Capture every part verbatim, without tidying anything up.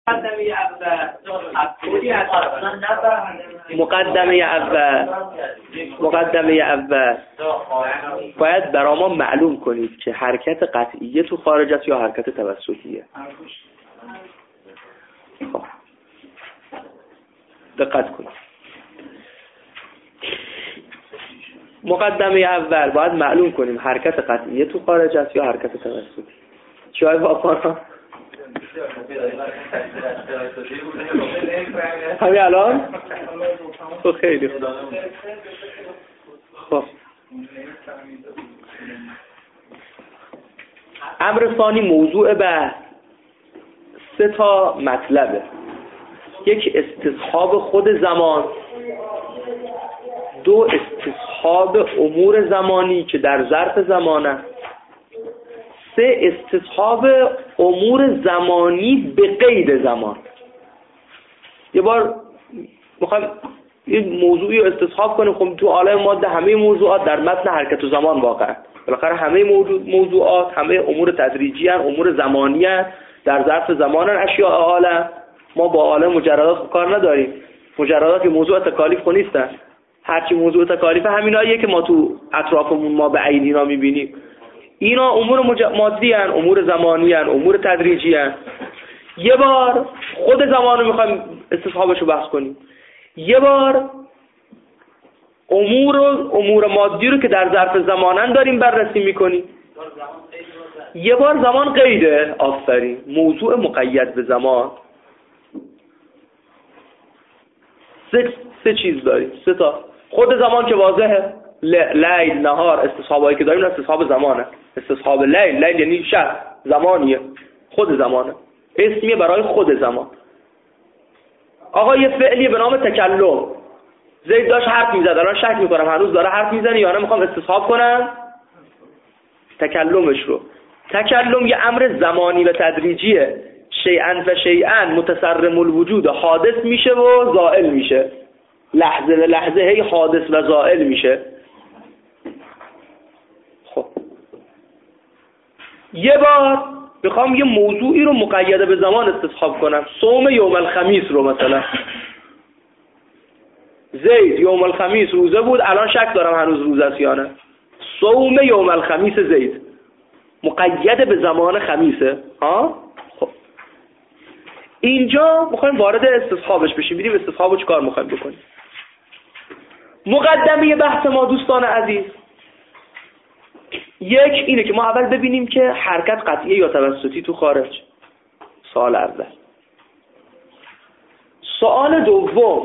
مقدمه اول مقدمه اول باید برای ما معلوم کنید که حرکت قطعیه تو خارج است یا حرکت توسطیه. خب دقت کنید. مقدمه اول باید معلوم کنیم حرکت قطعیه تو خارج است یا حرکت توسطی. چای واقعا همین الان خب خیلی خوب. خب امر ثانی موضوع بحث سه تا مطلبه. یک استصحاب خود زمان، دو استصحاب امور زمانی که در ظرف زمانه، سه استصحاب امور زمانی به قید زمان. یه بار میخوایم یه موضوعی رو استصحاب کنیم. خب تو عالم ماده همه موضوعات در متن حرکت و زمان واقعا بالاخره همه موضوعات همه امور تدریجی هن، امور زمانی هن، در ظرف زمان هن. اشیاء عالم ما با عالم مجردات کار نداریم. مجردات موضوع تکالیف خو نیستن. هرچی موضوع تکالیف همیناییه که ما تو اطرافمون ما به عین اینا میبینیم. اینا امور مج... مادی هن، امور زمانی هن، امور تدریجی هن. یه بار خود زمان رو میخوایم استصحابش رو بحث کنیم، یه بار امور و امور مادی رو که در ظرف زمانن داریم بررسی میکنیم، یه بار زمان قیده. آفرین، موضوع مقید به زمان. سه, سه چیز داریم، سه تا. خود زمان که واضحه، لیل، نهار، استصحابایی که داریم استصحاب زمانه. استصحاب لیل، لیل یعنی شب، زمانیه، خود زمانه، اسمیه برای خود زمان. آقا یه فعلیه به نام تکلم. زید داشت حرف میزد، الان شک میکنم هنوز داره حرف میزنه یا نه میخوام استصحاب کنم تکلمش رو. تکلم یه امر زمانی و تدریجیه. شیئا و شیئا متصرم الوجود، حادث میشه و زائل میشه، لحظه به لحظه هی حادث و زائل میشه. خب یه بار میخوام یه موضوعی رو مقیده به زمان استصحاب کنم. صوم یوم الخمیس رو مثلا، زید یوم الخمیس روزه بود، الان شک دارم هنوز روزه است یا نه. صوم یوم الخمیس زید مقید به زمان خمیسه. ها خب اینجا میخوایم وارد استصحابش بشیم، ببینیم استصحابو چیکار میخوایم بکنیم. مقدمه بحث ما دوستان عزیز یک اینه که ما اول ببینیم که حرکت قطعیه یا توسطی تو خارج. سوال اول. سوال دوم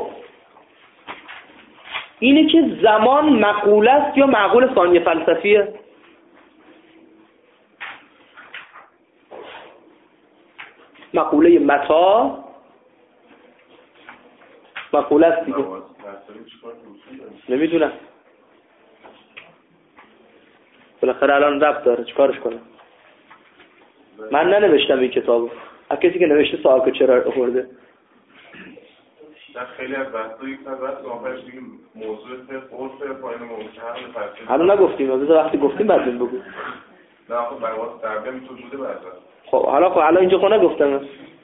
اینه که زمان مقوله است یا معقول ثانی فلسفیه. مقوله متا مقوله است دیگه. نمیدونم بالاخره الان ربط داره، چیکارش کنم؟ من ننوشتم این کتابو. از کسی که نوشته سوال که چرا آورده. در خیلی از بحث‌ها یک سر بحث آخرش میگیم موضوع قرص پایین موضوع هم الان نگفتیم، از وقتی گفتیم بعد بگو. نه خب برای واسه ترجمه تو بوده بعد. خب حالا خب الان اینجا خود نگفتم.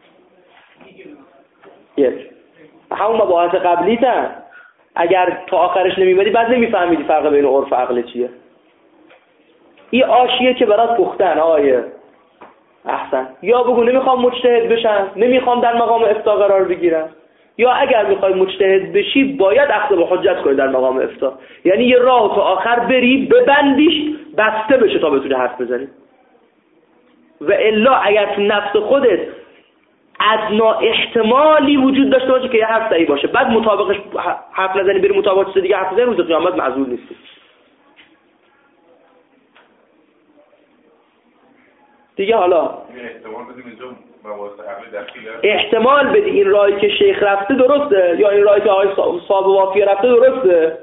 یک همون مباحث قبلی تا اگر تا آخرش نمیبری بعد نمیفهمیدی فرق بین عرف و عقل چیه. این آشیه که برات پختن آیه احسن. یا بگو نمیخوام مجتهد بشم، نمیخوام در مقام افتاء قرار بگیرم، یا اگر میخوای مجتهد بشی باید اخذ به حجت کنی در مقام افتاء. یعنی یه راه تا آخر بری ببندیش بسته بشه تا بتونی حرف بزنی. و الا اگر تو نفس خودت ادنا احتمالی وجود داشته باشه که یه حرف صحیح باشه بعد مطابقش حرف نزنی بری مطابق چیز دیگه حرف بزنی، روز قیامت معذور نیستی. دیگه حالا احتمال بدیم اینجا مباحث عقلی دخیله، احتمال بدی این راهی که شیخ رفته درسته یا این راهی که آقای صاحب وافیه رفته درسته،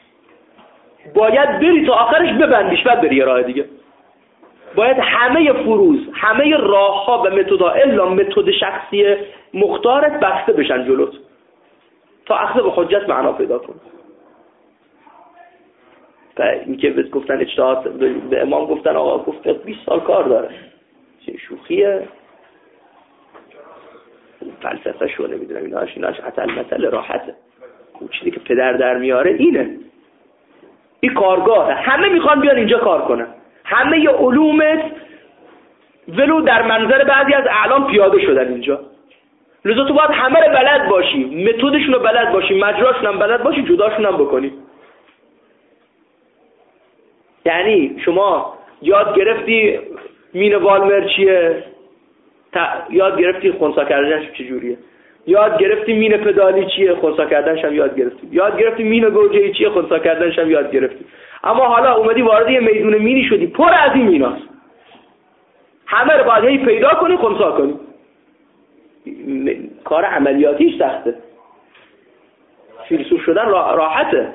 باید بری تا آخرش ببندیش بعد بری یه راه دیگه. باید همه فروز، همه راه‌ها و متدها الا متد شخصی مختارت بسته بشن جلوت تا اخذ به حجت معنا پیدا کنه. و این که بهت گفتن اجتهاد به امام گفتن آقا گفت بیست سال کار داره، چه شوخیه. فلسفه شو نمیدونم ایناش ایناش اصل مسئله راحته. اون چیزی که پدر در میاره اینه. این کارگاهه، همه میخوان بیان اینجا کار کنن. همه ی علومت ولو در منظر بعضی از اعلام پیاده شدن اینجا. لذا تو باید همه رو بلد باشی، متدشون رو بلد باشی، مجراشون هم بلد باشی، جداشون هم بکنی. یعنی شما یاد گرفتی مین والمر چیه، یاد گرفتی خنثی کردنش چجوریه، یاد گرفتی مین پدالی چیه، خنثی کردنش هم یاد گرفتی، یاد گرفتی مین گوجه‌ای چیه، خنثی کردنش هم یاد گرفتی. اما حالا اومدی وارد یه میدون مینی شدی پر از این میناست، همه رو باید هی پیدا کنی خنثی کنی. کار عملیاتیش سخته، فیلسوف شدن راحته،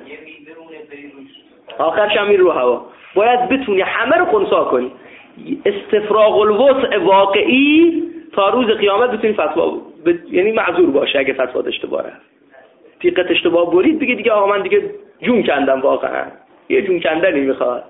آخرش هم میره رو هوا. باید بتونی همه رو خنثی کنی، استفراغ الوسع واقعی تا روز قیامت بتونی فتوا ب... یعنی معذور باشه اگه فتوا اشتباهه. تیقت اشتباه برید بگی دیگه آقا من دیگه جون کندم، واقعا یه جون کندنی میخواد.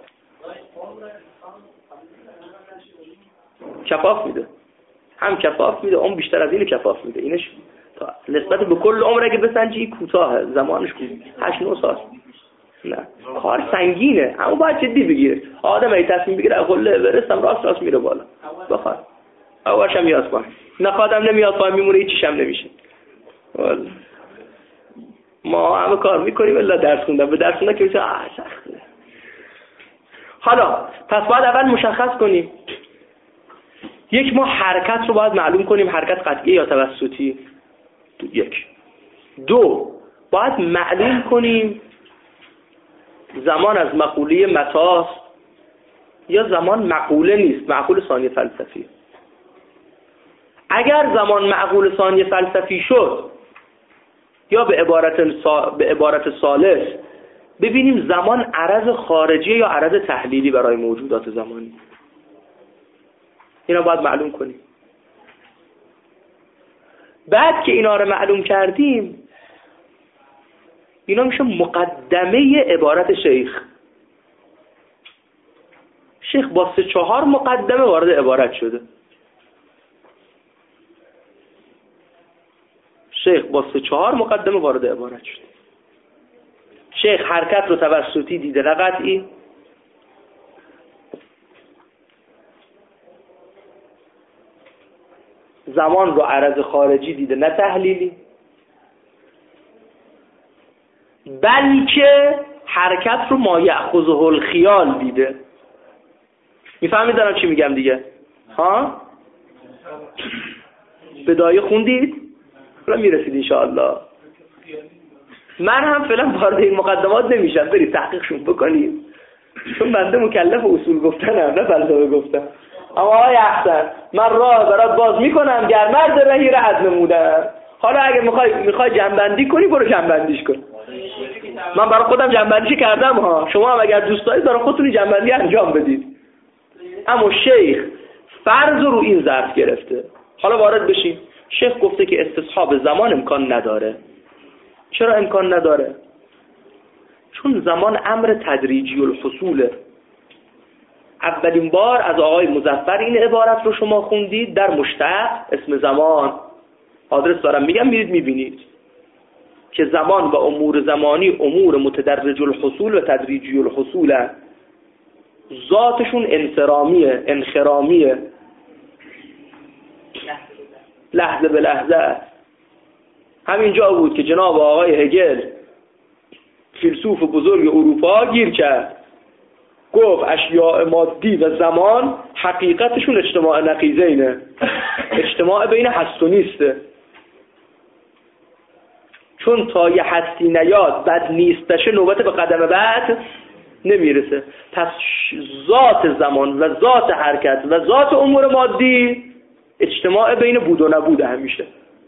کفاف میده، هم کفاف میده، اون بیشتر از اینو کفاف میده. اینش تا نسبت به کل عمر اگه بسنجی کوتاه، زمانش هشت نه سال. نه کار سنگینه، اما باید جدی بگیره. آدم ای تصمیم بگیره قله برسم راست راست میره بالا. بخواد اولش هم میاد پایین، نخوادم نمیاد پایین، میمونه هیچیش هم نمیشه. والا ما همه کار میکنیم الا درس خوندن، به درس خوندن که میشه آه سخته. حالا پس باید اول مشخص کنیم یک، ما حرکت رو باید معلوم کنیم، حرکت قطعی یا توسطی. یک. دو، باید معلوم کنیم زمان از مقوله متاست یا زمان مقوله نیست، معقول ثانی فلسفی. اگر زمان معقول ثانی فلسفی شد، یا به عبارت سا... به عبارت ثالث ببینیم زمان عرض خارجی یا عرض تحلیلی برای موجودات زمانی. اینا باید معلوم کنیم. بعد که اینا رو معلوم کردیم، اینا میشه مقدمه عبارت شیخ. شیخ با سه چهار مقدمه وارد عبارت شده. شیخ با سه چهار مقدمه وارد عبارت شده. شیخ حرکت رو توسطی دیده، نه قطعی. زمان رو عرض خارجی دیده، نه تحلیلی. بلکه حرکت رو ما یأخذه الخیال دیده. میفهمید دارم چی میگم دیگه؟ ها؟ بدایه خوندید؟ حالا میرسید انشاءالله. من هم فعلا وارد این مقدمات نمیشم، برید تحقیقشون بکنید، چون بنده مکلف اصول گفتنم نه فلسفه گفتن. اما آقای احسن من راه برات باز میکنم، گر مرد رهی رعد نمودم. حالا اگه میخوای میخوای جنبندی کنی برو جنبندیش کن. من برای خودم جنبندیش کردم ها، شما هم اگر دوست دارید برای خودتون جنبندی انجام بدید. اما شیخ فرض رو این ظرف گرفته. حالا وارد بشیم. شیخ گفته که استصحاب زمان امکان نداره. چرا امکان نداره؟ چون زمان امر تدریجی الحصوله. اولین بار از آقای مظفر این عبارت رو شما خوندید در مشتق اسم زمان. آدرس دارم میگم، میرید میبینید که زمان و امور زمانی امور متدرج الحصول و تدریجی الحصول، ذاتشون انصرامیه، انخرامیه، لحظه به لحظه. همینجا بود که جناب آقای هگل فیلسوف بزرگ اروپا گیر کرد، گفت اشیاء مادی و زمان حقیقتشون اجتماع نقیضینه، اجتماع بین هست و نیسته. چون تا یه هستی نیاد بعد نیستشه نوبت به قدم بعد نمیرسه. پس ذات زمان و ذات حرکت و ذات امور مادی اجتماع بین بود و نبود همیشه.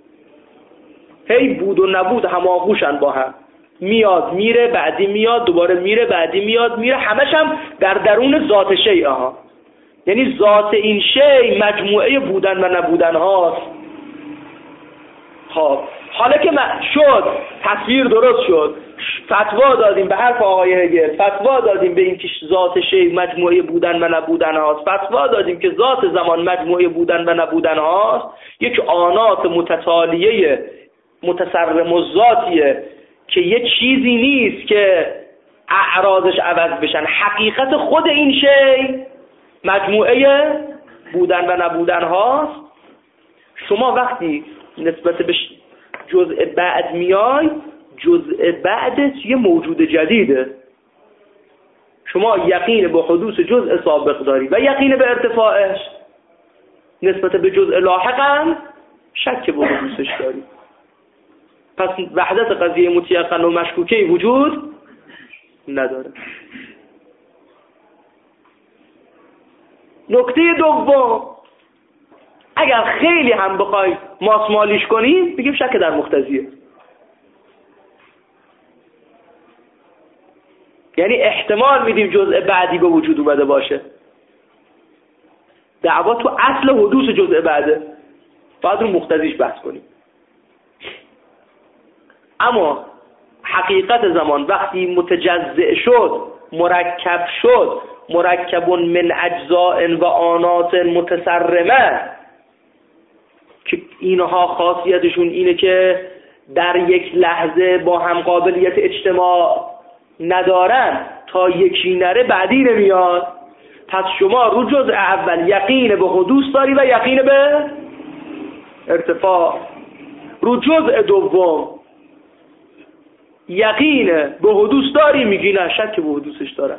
هی بود و نبود هماغوشن با هم، میاد میره بعدی میاد دوباره میره بعدی میاد میره، همش هم در درون ذات شیء ها. یعنی ذات این شیء مجموعه بودن و نبودن هاست. خب حالا که شد تصویر درست شد، فتوا دادیم به حرف آقای هگل، فتوا دادیم به این که ذات شی مجموعه بودن و نبودن هاست، فتوا دادیم که ذات زمان مجموعه بودن و نبودن هاست، یک آنات متتالیه متصرم الذاتیه که یه چیزی نیست که اعراضش عوض بشن. حقیقت خود این شی مجموعه بودن و نبودن هاست. شما وقتی نسبت به جزء بعد میای، جزء بعدش یه موجود جدیده. شما یقین به حدوث جزء سابق داری و یقین به ارتفاعش. نسبت به جزء لاحق هم شک به حدوثش داری. پس وحدت قضیه متیقن و مشکوکه وجود نداره. نکته دوم، اگر خیلی هم بخوای ماسمالیش کنیم بگیم شک در مقتضیه. یعنی احتمال میدیم جزء بعدی به وجود اومده باشه. دعوا تو اصل حدوث جزء بعده، باید رو مقتضیش بحث کنیم. اما حقیقت زمان وقتی متجزئ شد، مرکب شد، مرکب من اجزاء و آنات متصرمه، که اینها خاصیتشون اینه که در یک لحظه با هم قابلیت اجتماع ندارن، تا یکی نره بعدی نمیاد. پس شما رو جزء اول یقین به حدوث داری و یقین به ارتفاع. رو جزء دوم یقین به حدوث داری، میگی نه شک به حدوثش دارم.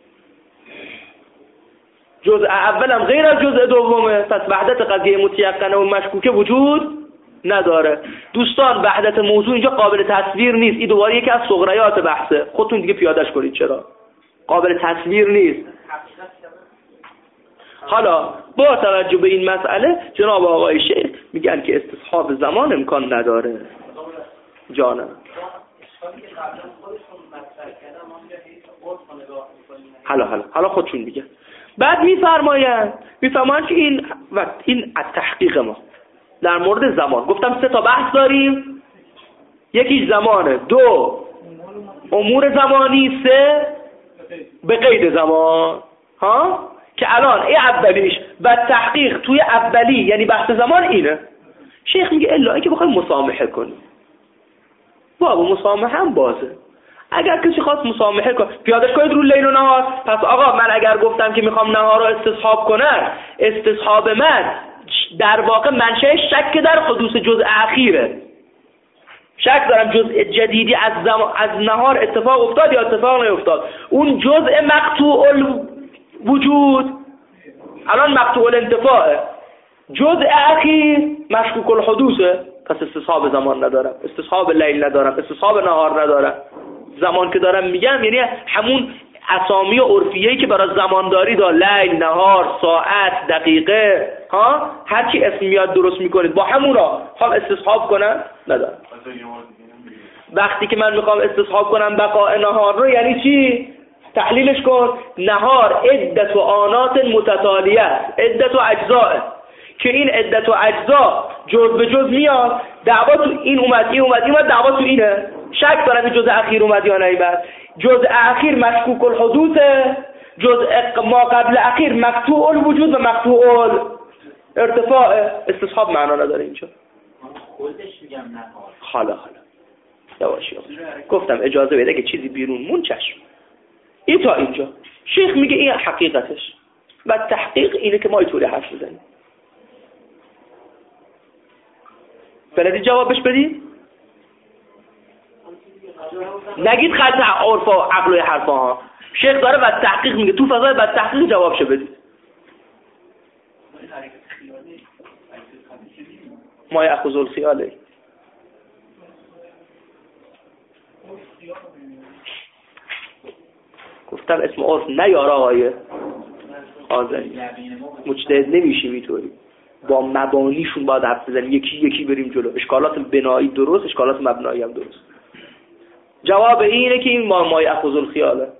جزء اولم غیر از جزء دومه، پس وحدت قضیه متیقنه و مشکوکه وجود نداره. دوستان وحدت موضوع اینجا قابل تصویر نیست. این دوباره یکی از صغریات بحثه، خودتون دیگه پیادهش کنید. چرا قابل تصویر نیست؟ حالا با توجه به این مسئله جناب آقای شیخ میگن که استصحاب زمان امکان نداره. جانم حالا حالا حالا خودشون میگن. بعد میفرمایند میفرمایند که این وقت این از تحقیق ما در مورد زمان گفتم سه تا بحث داریم. یکیش زمانه، دو امور زمانی، سه به قید زمان. ها که الان این اولیش و تحقیق توی اولی یعنی بحث زمان اینه. شیخ میگه الا اینکه بخوایم مسامحه کنیم، بابا مسامحه هم بازه. اگر کسی خواست مسامحه کنه پیادش کنید رو لیل و نهار. پس آقا من اگر گفتم که میخوام نهار رو استصحاب کنم، استصحاب من در واقع منشأ شک در حدوث جزء اخیره. شک دارم جزء جدیدی از زم... از نهار اتفاق افتاد یا اتفاق نیفتاد. اون جزء مقطوع الوجود الان مقطوع الانتفاعه، جزء اخیر مشکوک الحدوثه. پس استصحاب زمان ندارم، استصحاب لیل ندارم، استصحاب نهار ندارم. زمان که دارم میگم یعنی همون اسامی عرفیه‌ای که برای زمانداری دا، لیل، نهار، ساعت، دقیقه، ها هر چی اسم میاد درست میکنید با همونا. خواهم استصحاب کنم ندارم. وقتی که من میخوام استصحاب کنم بقاء نهار رو یعنی چی؟ تحلیلش کن. نهار عدت و آنات متتالیه، عدت و اجزاء، که این عدت و اجزا جز به جز میاد. دعوا تو این اومد این اومد این اومد، دعوا تو اینه. شک دارم که جز اخیر اومد یا نیامد. جز اخیر مشکوک الحدوثه، جز ما قبل اخیر مقطوع الوجود و مقطوع الارتفاع. استصحاب معنا نداره اینجا. خودش میگم نه. حالا حالا یواش یواش گفتم اجازه بده که چیزی بیرون مون چشم. این تا اینجا شیخ میگه این حقیقتش و تحقیق اینه که ما اینطوری حرف بزنیم. بلدی جوابش بدی؟ نگید خط عرف و عقل و حرفا ها. شیخ داره و تحقیق میگه، تو فضای بعد تحقیق جوابشو بدید. ما یأخذ الخیاله. گفتم اسم عرف نیار آقای آذری، مجتهد نمیشیم اینطوری. با مبانیشون باید حرف بزنیم، یکی یکی بریم جلو. اشکالات بنایی درست، اشکالات مبنایی هم درست. جواب اینه که این ما ما یأخذ الخیاله.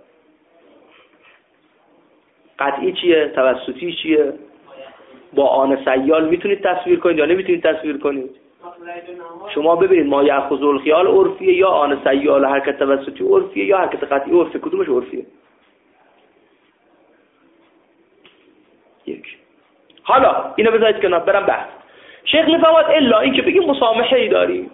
قطعی چیه؟ توسطی چیه؟ با آن سیال میتونید تصویر کنید یا نمیتونید تصویر کنید؟ شما ببینید ما یأخذ الخیال عرفیه یا آن سیال حرکت توسطی عرفیه یا حرکت قطعی عرفیه، کدومش عرفیه؟ یک. حالا اینو بذارید کنار برم بحث. شیخ میفهمد الا این که بگیم مسامحه ای داریم.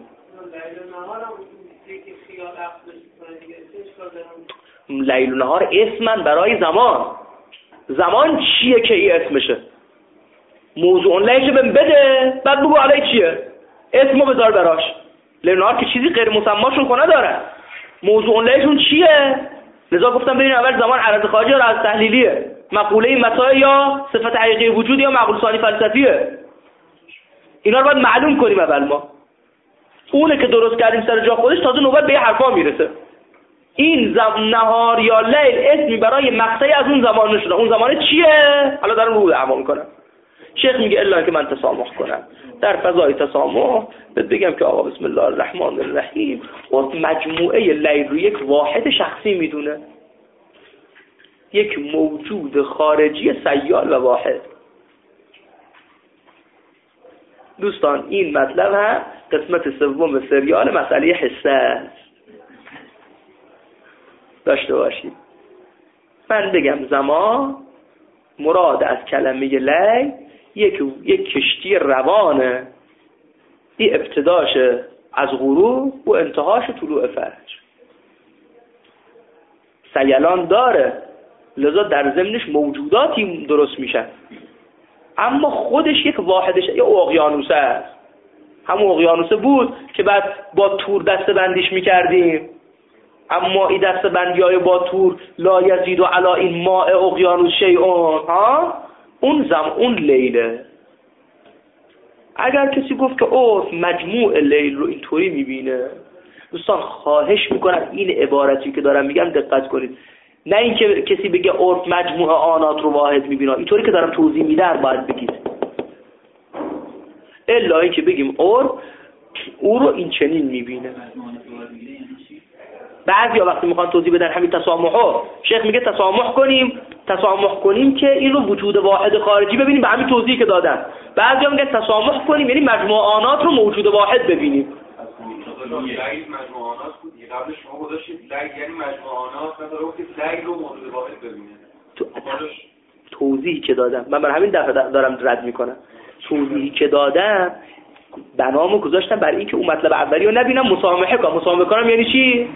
لیل و نهار اسمن برای زمان. زمان چیه که این اسمشه؟ موضوع لیلش بهم بده بعد بگو علی چیه؟ اسمو بذار براش. لیل و نهار که چیزی غیر مسماشون کنه داره. موضوع لیلشون چیه؟ لذا گفتم ببین اول زمان عرض خارجی یا از تحلیلیه، مقوله متاع یا صفت حقیقی وجود یا مقوله ثانی فلسفیه. اینا رو باید معلوم کنیم اول ما. اونه که درست کردیم سر جا خودش تازه نوبت به یه حرفا میرسه. این زم نهار یا لیل اسمی برای مقطعی از اون زمان نشده. اون زمان چیه؟ حالا دارم رو دعوا میکنم. شیخ میگه الا که من تسامح کنم. در فضای تسامح بگم که آقا بسم الله الرحمن الرحیم و مجموعه لیل رو یک واحد شخصی میدونه، یک موجود خارجی سیال و واحد. دوستان این مطلب هم قسمت سوم سریال مسئله حسه داشته باشید. من بگم زمان مراد از کلمه لیل یک یک کشتی روانه، این ابتداش از غروب و انتهاش طلوع فجر. سیلان داره، لذا در ضمنش موجوداتی درست میشن، اما خودش یک واحدش یه اقیانوسه است. همون اقیانوسه بود که بعد با تور دسته بندیش میکردیم، اما این دسته بندی های با تور لا یزید و علا این ماء اقیانوس شیئون ها اون زم اون لیله. اگر کسی گفت که اوه مجموع لیل رو اینطوری میبینه، دوستان خواهش میکنم این عبارتی که دارم میگم دقت کنید. نه اینکه کسی بگه عرف مجموع آنات رو واحد میبینه، اینطوری که دارم توضیح میدم باید بگید. الا اینکه بگیم عرف او رو این چنین میبینه. بعضیا وقتی میخوان توضیح بدن همین تسامحو، شیخ میگه تسامح کنیم تسامح کنیم که این رو وجود واحد خارجی ببینیم، به همین توضیحی که دادن. بعضیا میگن تسامح کنیم یعنی مجموع آنات رو موجود واحد ببینیم. لیل مجموعانات بود، قبل شما گذاشتید لیل یعنی مجموعانات، مثلا گفتید لیل رو موجود واحد ببینید. تو توضیحی که دادم من برای همین دفعه دارم رد میکنم. توضیحی که دادم بنامو گذاشتم برای اینکه اون مطلب اولی رو نبینم مسامحه کنم. مسامحه کنم یعنی چی؟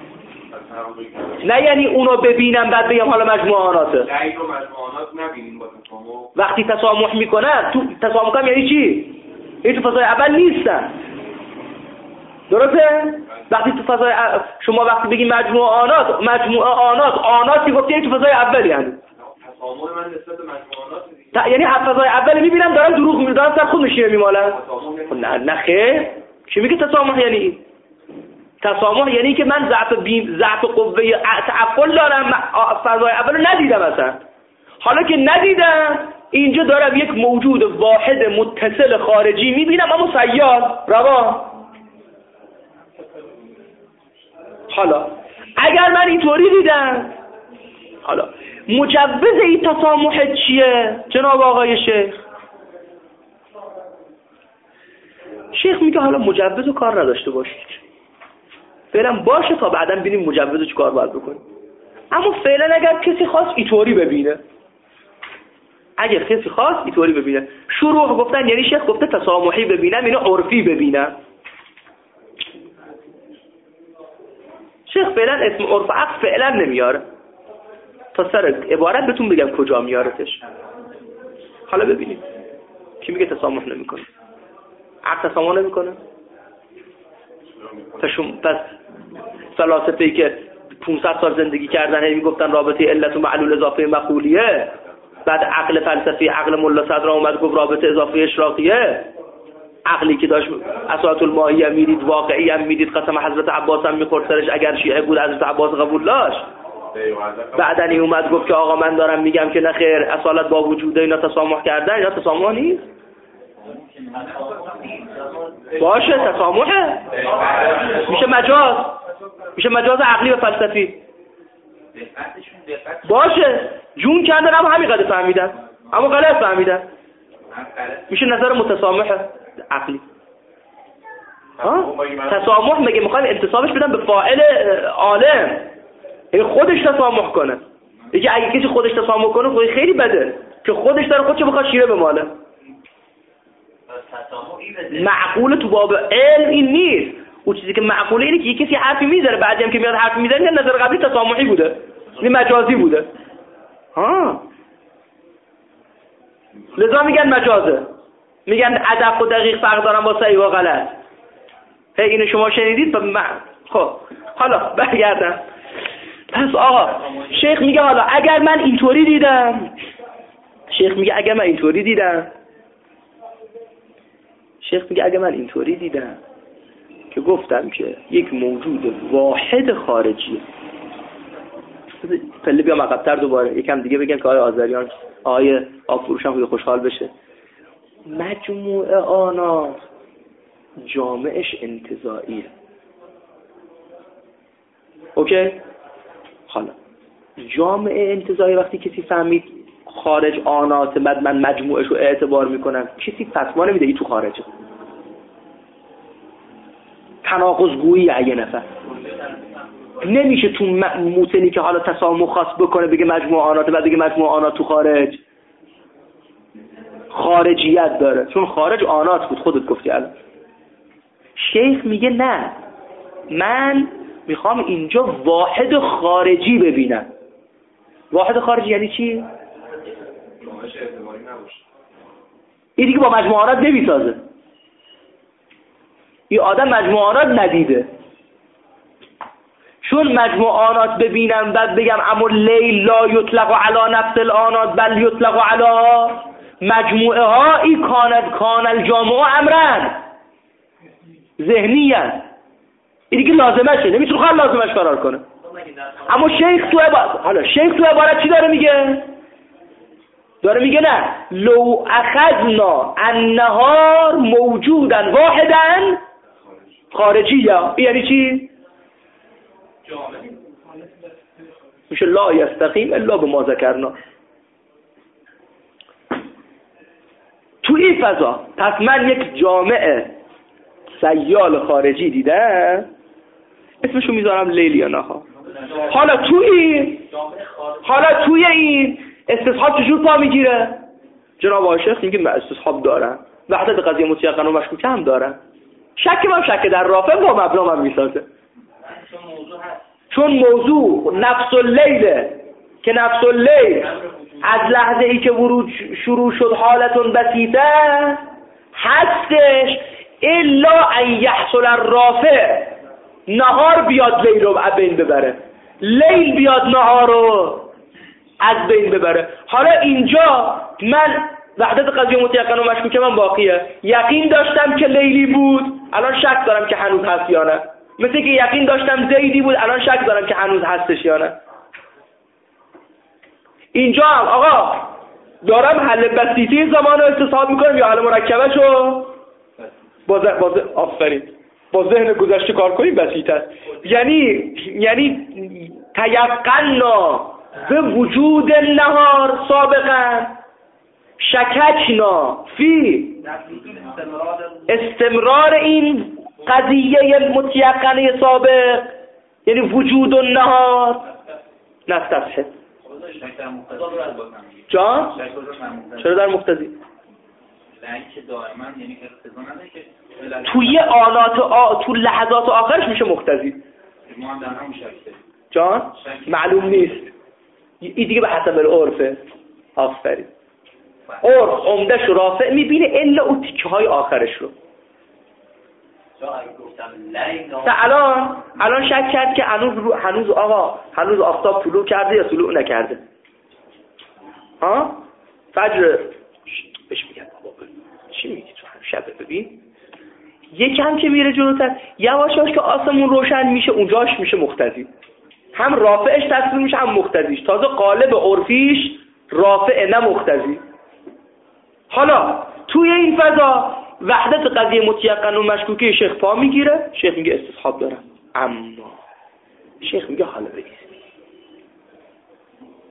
نه یعنی اونو ببینم بعد بگم حالا مجموعاناته. لیل رو مجموعانات نبینیم با تسامح. وقتی تسامح میکنم تو تسامح کنم یعنی چی؟ این تو فضای اول نیستن. درسته؟ وقتی تو فضای ا... شما وقتی بگی مجموعه آنات مجموعه آنات آناتی گفتی یعنی تو فضای اولی یعنی تسامح من نسبت به مجموعه آنات تا... یعنی هر فضای اولی میبینم دارم دروغ میگم، دارم سر خود میشینه میمالم. نه نه خیر، چی میگه تسامح یعنی؟ تسامح یعنی که من ضعف بیم ضعف قوه تعقل دارم، فضای اولو ندیدم اصلا. حالا که ندیدم اینجا دارم یک موجود واحد متصل خارجی میبینم اما سیال روان. حالا اگر من اینطوری دیدم، حالا مجوز این تسامح چیه جناب آقای شیخ؟ شیخ میگه حالا مجوز کار نداشته باشید، فعلا باشه تا بعدا ببینیم مجوز چه کار باید بکنیم. اما فعلا اگر کسی خواست اینطوری ببینه، اگر کسی خواست اینطوری ببینه، شروع گفتن یعنی شیخ گفته تسامحی ببینم اینو عرفی ببینم. شیخ فعلا اسم عرف عقل فعلا نمیاره، تا سر عبارت بهتون بگم کجا میارتش. حالا ببینیم کی میگه تسامح نمیکنه. عقل تسامح نمیکنه. پس فلاسفه‌ای که پانصد سال زندگی کردن هی میگفتن رابطه علت و معلول اضافه مقولیه، بعد عقل فلسفی عقل ملا صدر اومد گفت رابطه اضافه اشراقیه. عقلی که داشت اساط الماهیه میدید، واقعی هم میدید، قسم حضرت عباس هم میخورد سرش اگر شیعه بود حضرت عباس قبول داشت. بعدن این اومد گفت که آقا من دارم میگم که نه خیر اصالت با وجوده اینا تسامح کردن، یا تسامح نیست. باشه تسامحه، میشه مجاز، میشه مجاز عقلی و فلسفی. باشه جون کردن اما همین قدر فهمیدن، اما غلط فهمیدن، میشه نظر متسامح عقلی. ها؟ تسامح مگه میخوایم انتصابش بدن به فاعل عالم؟ یعنی خودش تسامح کنه. یکی اگه کسی خودش تسامح کنه خودی خیلی بده که خودش داره خودشو بخواد شیره بماله. معقول تو باب علم این نیست. اون چیزی که معقوله اینه که یه کسی حرفی میذاره بعدی هم که میاد حرفی میذاره نه نظر قبلی تسامحی بوده، این مجازی بوده. ها لذا میگن مجازه، میگن ادق و دقیق فرق دارن با صحیح و غلط. هی اینو شما شنیدید؟ من خب حالا برگردم. پس آقا شیخ میگه حالا اگر من اینطوری دیدم، شیخ میگه اگر من اینطوری دیدم شیخ میگه اگر من اینطوری دیدم که گفتم که یک موجود واحد خارجی، پله بیام عقب‌تر دوباره یکم دیگه بگم که آقای آذریان آقای آفروش هم خوشحال بشه. مجموعه آنات جامعش انتزاعیه. اوکی؟ حالا جامعه انتزاعی وقتی کسی فهمید خارج آنات بعد من مجموعش رو اعتبار میکنم، کسی فتوا نمیده ای تو خارجه. تناقض گویی یه نفر نمیشه تو موتنی که حالا تسامح خاص بکنه بگه مجموعه آنات بعد بگه مجموعه آنات تو خارج. خارجیت داره چون خارج آنات بود، خودت گفتی الان. شیخ میگه نه، من میخوام اینجا واحد خارجی ببینم. واحد خارجی یعنی چی؟ این دیگه با مجموعات نمیسازه. این آدم مجموعات ندیده. چون مجموعات ببینم بعد بگم اما لیل لا یطلق علی نفس الآنات بل یطلق علی مجموعه ها ای کانت کان الجامعه امرن ذهنیه. این دیگه لازمشه، نمیتونه خواهد لازمش قرار کنه. اما شیخ تو عبارت حالا شیخ تو عبارت چی داره میگه؟ داره میگه نه لو اخذنا النهار موجودا واحدا خارجیه. یعنی چی؟ میشه لا یستقیم الا بما ذکرنا. تو این فضا پس من یک جامعه سیال خارجی دیدم، اسمشو میذارم لیل یا نهار. حالا توی حالا توی این استصحاب چجور پا میگیره؟ جناب آقای شیخ میگه من استصحاب دارم، وحدت قضیه متیقن و مشکوکه هم دارم. شک من شک در رافع با مبنا من میسازه. چون موضوع نفس اللیله که نفس اللیل از لحظه ای که ورود شروع شد حالتون بسیطه هستش الا ان یحصل الرافع، نهار بیاد لیل رو از بین ببره، لیل بیاد نهار رو از بین ببره. حالا اینجا من وحدت قضیه متیقن و مشکوکه من باقیه. یقین داشتم که لیلی بود، الان شک دارم که هنوز هست یا نه. مثل که یقین داشتم زیدی بود، الان شک دارم که هنوز هستش یا نه. اینجا هم آقا دارم حل بسیطی زمان رو استصحاب میکنم یا حل مرکبه شو با ذهن با ذهن آفرین با ذهن گذشته کار کنیم بسیط است. یعنی یعنی تیقنا به وجود النهار سابقا شککنا فی استمرار این قضیه متیقنه سابق یعنی وجود النهار نستفحه. جان؟ چرا در مقتضی؟ توی آنات آ... تو لحظات آخرش میشه مقتضی. جان؟ معلوم نیست. این دیگه به حسب العرفه. آفرین. عرف عمده‌ش رافع میبینه الا اون تیکه های آخرش رو. الان الان شک کرد که هنوز رو... هنوز آقا هنوز آفتاب طلوع کرده یا طلوع نکرده. ها؟ فجر بهش میگن بابا چی میگی تو شب ببین یکم که میره جلوتر یواشاش که آسمون روشن میشه اونجاش میشه مقتضی. هم رافعش تصویر میشه هم مقتضیش. تازه قالب عرفیش رافع نه مقتضی. حالا توی این فضا وحدت قضیه متیقن و مشکوکه شیخ پا میگیره. شیخ میگه استصحاب دارم، اما شیخ میگه حالا بگیز.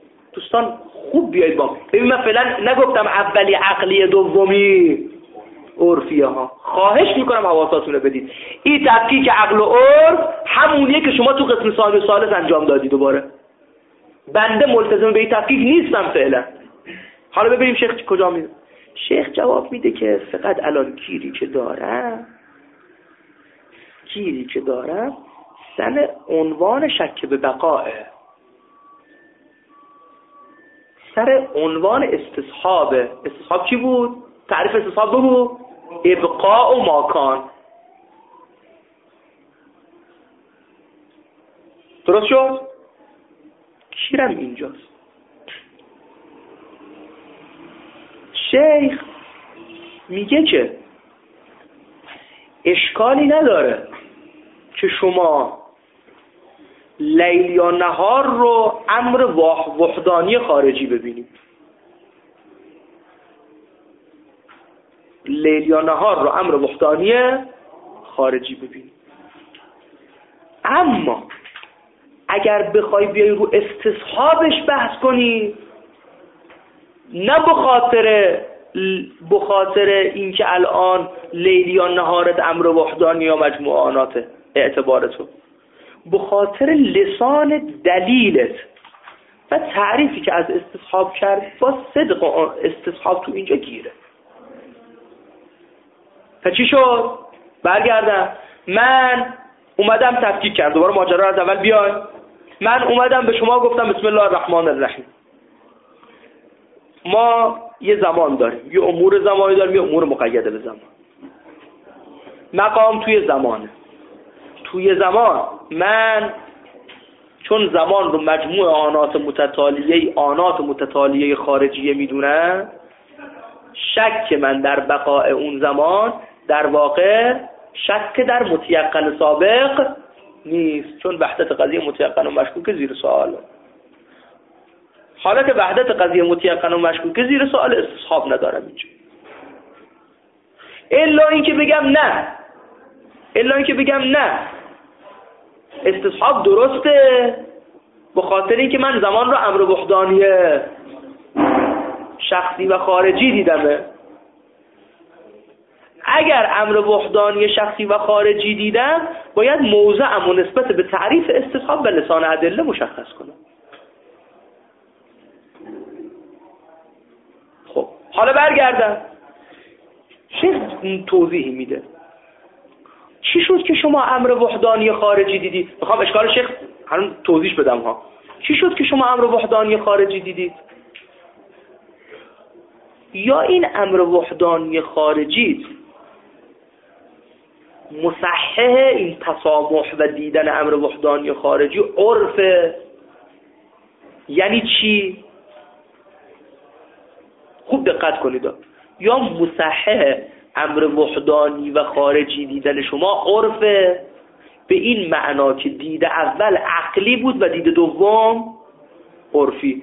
دوستان خوب بیاید با ببین من فعلا نگفتم اولی عقلی دومی عرفیه ها. خواهش میکنم حواساتون رو بدید. این تفکیک عقل و عرف همونیه که شما تو قسم ثانی و ثالث انجام دادید. دوباره بنده ملتزم به این تفکیک نیستم فعلا. حالا ببینیم شیخ کجا میده. شیخ جواب میده که فقط الان گیری که دارم گیری که دارم سن عنوان شک به بقاه، سر عنوان استصحاب. استصحاب چی بود؟ تعریف استصحاب بگو. ابقاء و ماکان. درست شد؟ کیرم اینجاست. شیخ میگه که اشکالی نداره که شما لیل یا نهار رو امر وحدانی خارجی ببینید. لیل یا نهار رو امر وحدانی خارجی ببینید. اما اگر بخوای بیای رو استصحابش بحث کنی، نه بخاطر بخاطر اینکه الان لیل یا نهارت امر وحدانی یا مجموعانات اعتبارتو، بخاطر لسان دلیلت و تعریفی که از استصحاب کرد با صدق استصحاب تو اینجا گیره. تا چی شد؟ برگردم من اومدم تفکیک کردم. دوباره ماجرا از اول بیای. من اومدم به شما گفتم بسم الله الرحمن الرحیم. ما یه زمان داریم، یه امور زمانی داریم، یه امور مقیده به زمان. مقام توی زمانه. توی زمان من چون زمان رو مجموع آنات متتالیه آنات متتالیه خارجیه میدونم، شک من در بقاء اون زمان در واقع شک در متیقن سابق نیست، چون وحدت قضیه متیقن و مشکوک زیر سوال. حالت وحدت قضیه متیقن و مشکوک زیر سوال استصحاب ندارم اینجا. الا اینکه بگم نه الا اینکه بگم نه استصحاب درسته به خاطر اینکه من زمان رو امر وحدانی شخصی و خارجی دیدمه. اگر امر وحدانی شخصی و خارجی دیدم باید موضعم و نسبت به تعریف استصحاب به لسان ادله مشخص کنم. خب حالا برگردم. شیخ توضیحی میده. چی شد که شما امر وحدانی خارجی دیدید؟ میخوام اشکال شیخ هنوز توضیح بدم ها. چی شد که شما امر وحدانی خارجی دیدید؟ یا این امر وحدانی خارجی مصحح این تسامح و دیدن امر وحدانی خارجی عرف، یعنی چی؟ خوب دقت کنید. یا مصحح امر وحدانی و خارجی دیدن شما عرفه به این معنا که دید اول عقلی بود و دید دوم عرفی.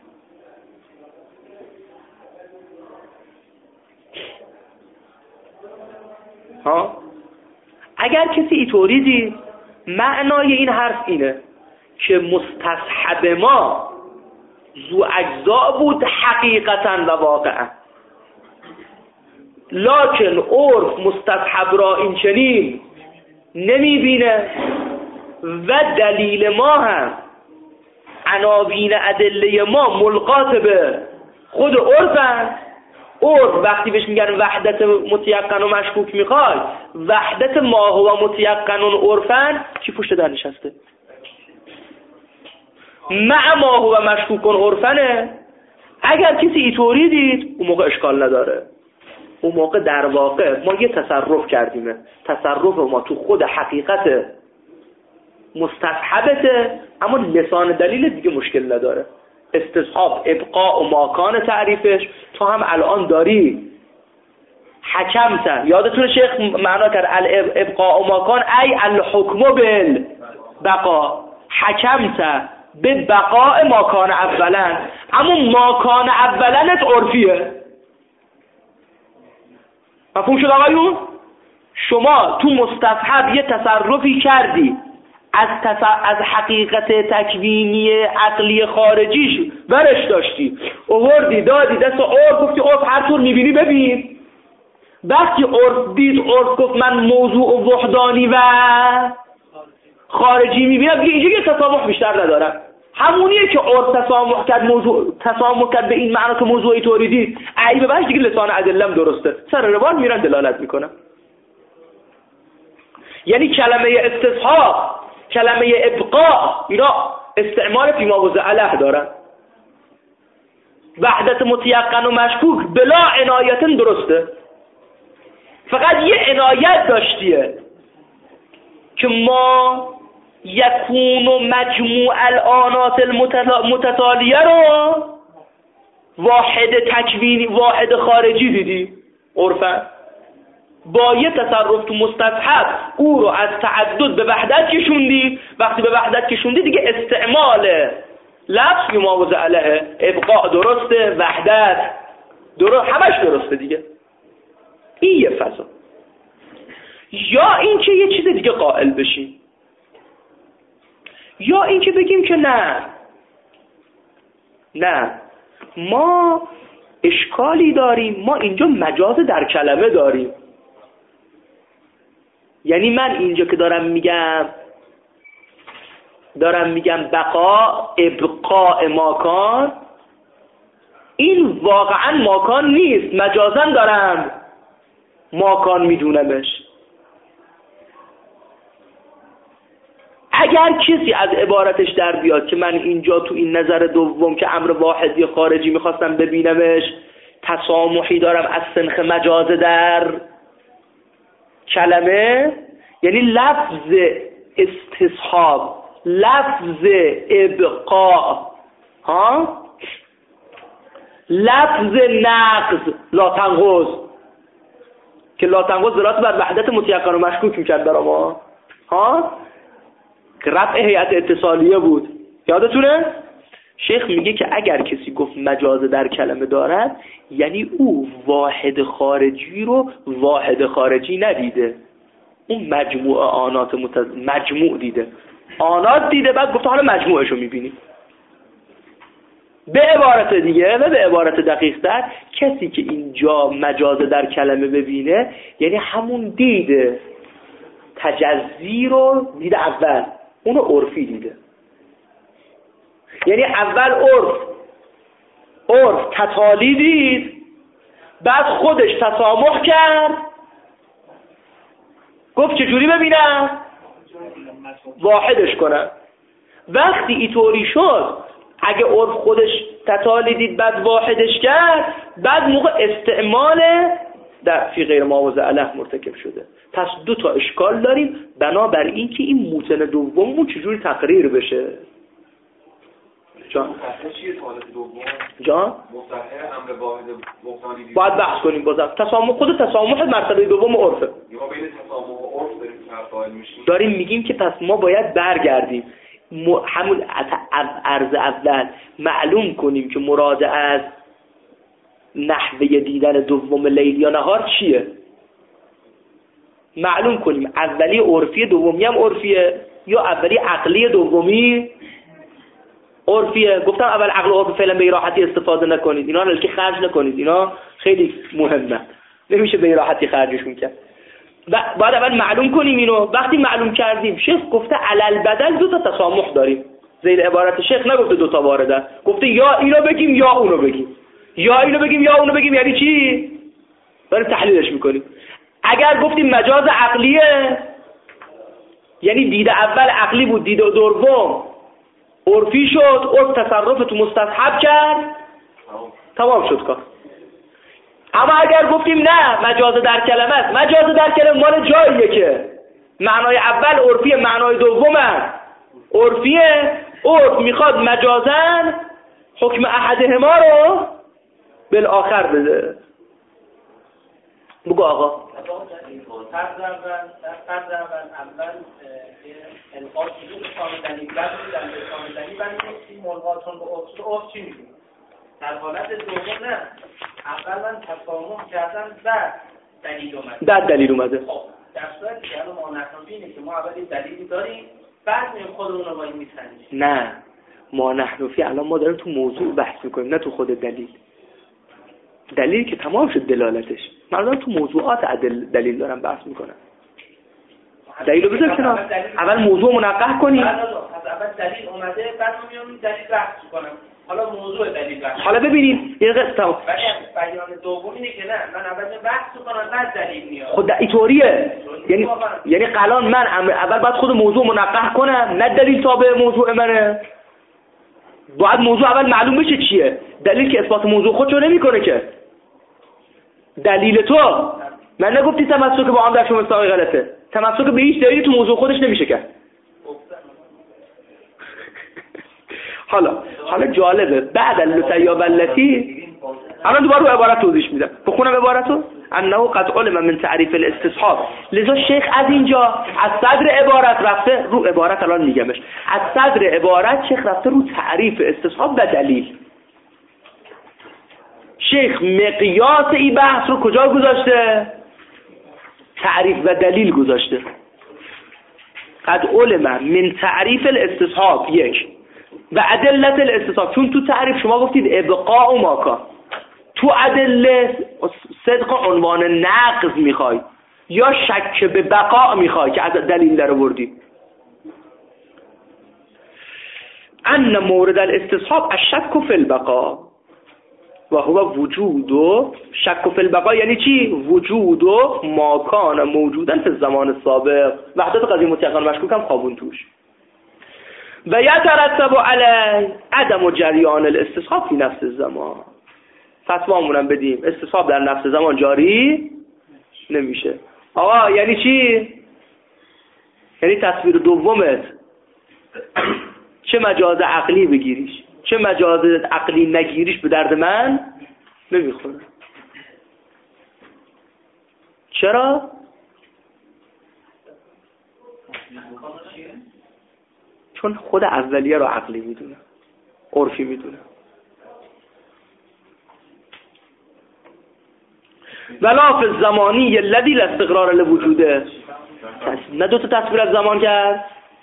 ها؟ اگر کسی اینطوری دید، معنای این حرف اینه که مستصحب ما ذو اجزا بود حقیقتا و واقعا، لکن عرف مستصحب را این چنین نمیبینه و دلیل ما هم عناوین ادله ما ملقات به خود عرفن. عرف وقتی بهش میگن وحدت متیقن و مشکوک میخوای، وحدت ما هو متیقن و عرفن چی پشت در نشسته؟ مع ما هو مشکوک و عرفنه. اگر کسی اینطوری دید اون موقع اشکال نداره. اون موقع در واقع ما یه تصرف کردیمه. تصرف ما تو خود حقیقت مستصحبته، اما لسان دلیل دیگه مشکل نداره. استصحاب ابقاء و ماکان تعریفش تو هم الان داری. حکمت، یادتونه شیخ معنا کرد ابقاء و ماکان ای الحکم بالبقاء، حکمت به بقاء ماکان اولا، اما ماکان اولنت عرفیه. مفهوم شد آقایون؟ شما تو مستصحب یه تصرفی کردی از, تص... از حقیقت تکوینی عقلی خارجیش برش داشتی، اووردی دادی دست عرف، گفتی عرف هر طور میبینی ببین. وقتی عرف دید، عرف گفت من موضوع وحدانی و خارجی میبینم، دیگه اینجا که تسامح بیشتر ندارم. همونیه که عرف تسامح کرد، موضوع تسامح کرد به این معنا که موضوعی طوری دید، ای به بعد دیگه لسان ادلم درسته، سر روان میرن دلالت میکنم. یعنی کلمه استصحاب، کلمه ابقاء، اینا استعمال فی ما وضع له دارن. وحدت متیقن و مشکوک بلا عنایت درسته، فقط یه عنایت داشتیه که ما یکون و مجموع الانات المتتالیه رو واحد تکوینی، واحد خارجی دیدی عرفا، با یه تصرف تو مستصحب او رو از تعدد به وحدت کشوندی. وقتی به وحدت کشوندی دیگه استعمال لفظ ما وضع له، ابقاء درسته، وحدت درست، همش درسته دیگه. این یه فضا. یا این که یه چیز دیگه قائل بشیم، یا این که بگیم که نه نه ما اشکالی داریم، ما اینجا مجاز در کلمه داریم. یعنی من اینجا که دارم میگم دارم میگم بقا ابقاء ماکان، این واقعا ماکان نیست، مجازا دارم ماکان میدونمش. اگر کسی از عبارتش در بیاد که من اینجا تو این نظر دوم که امر واحدی خارجی میخواستم ببینمش تسامحی دارم از سنخ مجاز در کلمه، یعنی لفظ استصحاب، لفظ ابقاء، ها، لفظ نقض لا تنقض، که لا تنقض دلالت بر وحدت متیقن و مشکوک میکرد برای ما، ها، که رفع هیئت اتصالیه بود. یادتونه؟ شیخ میگه که اگر کسی گفت مجاز در کلمه دارد، یعنی او واحد خارجی رو واحد خارجی ندیده، اون مجموع آنات متز... مجموع دیده، آنات دیده، بعد گفت حالا مجموعش رو میبینی. به عبارت دیگه و به عبارت دقیق تر، کسی که اینجا مجاز در کلمه ببینه یعنی همون دیده تجزی رو دیده، اول اونو عرفی دیده. یعنی اول عرف عرف تتالی دید، بعد خودش تسامح کرد، گفت چجوری ببینم؟ واحدش کنم. وقتی اینطوری شد، اگه عرف خودش تتالی دید بعد واحدش کرد، بعد موقع استعمال در فی غیر ما وضع له مرتکب شده. پس دو تا اشکال داریم، بنابر این که این موتن دوممون چجوری تقریر بشه. جان جان امر واحد مقتضی باید بحث کنیم بازم. تسامح، خود تسامح مرتبه دوم عرفه. ما بین تسامح و عرف داریم فرق میشیم. داریم میگیم که پس ما باید برگردیم م... همون عرض اول معلوم کنیم که مراد از نحوه دیدن دوم لیل یا نهار چیه، معلوم کنیم. اولی عرفی، دومی هم عرفیه، یا اولی عقلی دومی عرفیه. گفتم اول عقل و عرف فعلا به راحتی استفاده نکنید، اینا رو که خرج نکنید، اینا خیلی مهمه، نمیشه به راحتی خرجشون کرد. بعد اول معلوم کنیم اینو. وقتی معلوم کردیم، شیخ گفته علل بدل دو تا تسامح داریم. زیر عبارت شیخ نگفته دو تا وارده، گفته یا اینو بگیم یا اونو بگیم، یا اینو بگیم یا اونو بگیم. یعنی چی؟ داریم تحلیلش میکنیم. اگر گفتیم مجاز عقلیه، یعنی دید اول عقلی بود، دید دوم عرفی شد، عرف تصرف تو مستصحب کرد، تمام شد کار. اما اگر گفتیم نه مجاز در کلمه است، مجاز در کلمه مال جاییه که معنای اول عرفیه، معنای دوم عرفیه، عرف میخواد مجازن حکم احدهما رو بالآخر بده. بگو آقا. فرض اول فرض اول اول القاء شروع کامل دلیل بعد در کامل دلیل بعد این ملغاتون به اصل اصل چی میگه؟ در حالت دوم نه، اول من تسامح کردم بعد دلیل اومده. بعد دلیل اومده. خب در صورتی که الان ما نحنفی اینه که ما اول دلیلی داریم بعد میگیم خودمون رو باید میسنجیم. نه، ما نحنفی الان ما داریم تو موضوع بحث میکنیم، نه تو خود دلیل. دلیل که تمام شد دلالتش. مردم تو موضوعات عدل دلیل دارن بحث میکنن. دلیلو بذار کنار. اول موضوع منقح کنی. اول دلیل اومده بعد میام دلیل بحث کنم. حالا موضوع دلیل بحث. حالا ببینید یه دقیقه تمام. ولی بیان دوم اینه که نه من اول بحث کنم بعد دلیل میاد. خود اینطوریه. یعنی یعنی الان من اول باید خود موضوع منقح کنم، نه دلیل تابع موضوع منه. باید موضوع اول معلوم بشه چیه. دلیل که اثبات موضوع خودشو نمیکنه که. دلیل تو من نگفتی تمسک با آن در شما مستقی غلطه. تمسک به هیچ دلیلی تو موضوع خودش نمیشه کرد. حالا حالا جالبه بعد اللتی والتی الان دوباره رو عبارت توضیح میدم. بخونم عبارتو. انه قد علم من تعریف الاستصحاب. لذا شیخ از اینجا از صدر عبارت رفته رو عبارت الان میگمش. از صدر عبارت شیخ رفته رو تعریف استصحاب و دلیل. شیخ مقیاس این بحث رو کجا گذاشته؟ تعریف و دلیل گذاشته. قد علم من تعریف الاستصحاب یک و ادلت الاستصحاب. چون تو تعریف شما گفتید ابقاء و ماکان، تو ادله صدق عنوان نقض میخوای یا شک به بقاء میخوای که از دلیل در آوردی. ان مورد الاستصحاب الشک فی البقاء و هو وجود و شک فی البقاء. یعنی چی؟ وجود و ماکان موجودن فی الزمان السابق. وحدت قدیم مطلقاً مشکوک هم خوابون توش. و یترتب علی عدم و جریان الاستصحاب فی نفس الزمان. فتوامونم بدیم استصحاب در نفس زمان جاری نمیشه. آقا یعنی چی؟ یعنی تصویر دومت چه مجاز عقلی بگیریش چه مجاز عقلی نگیریش به درد من نمیخوره. چرا؟ چون خود اولیه رو عقلی میدونه، عرفی میدونه. ولا فی الزمانی الذی لا استقرار لوجوده. نه دو تا تصویر از زمان کرد.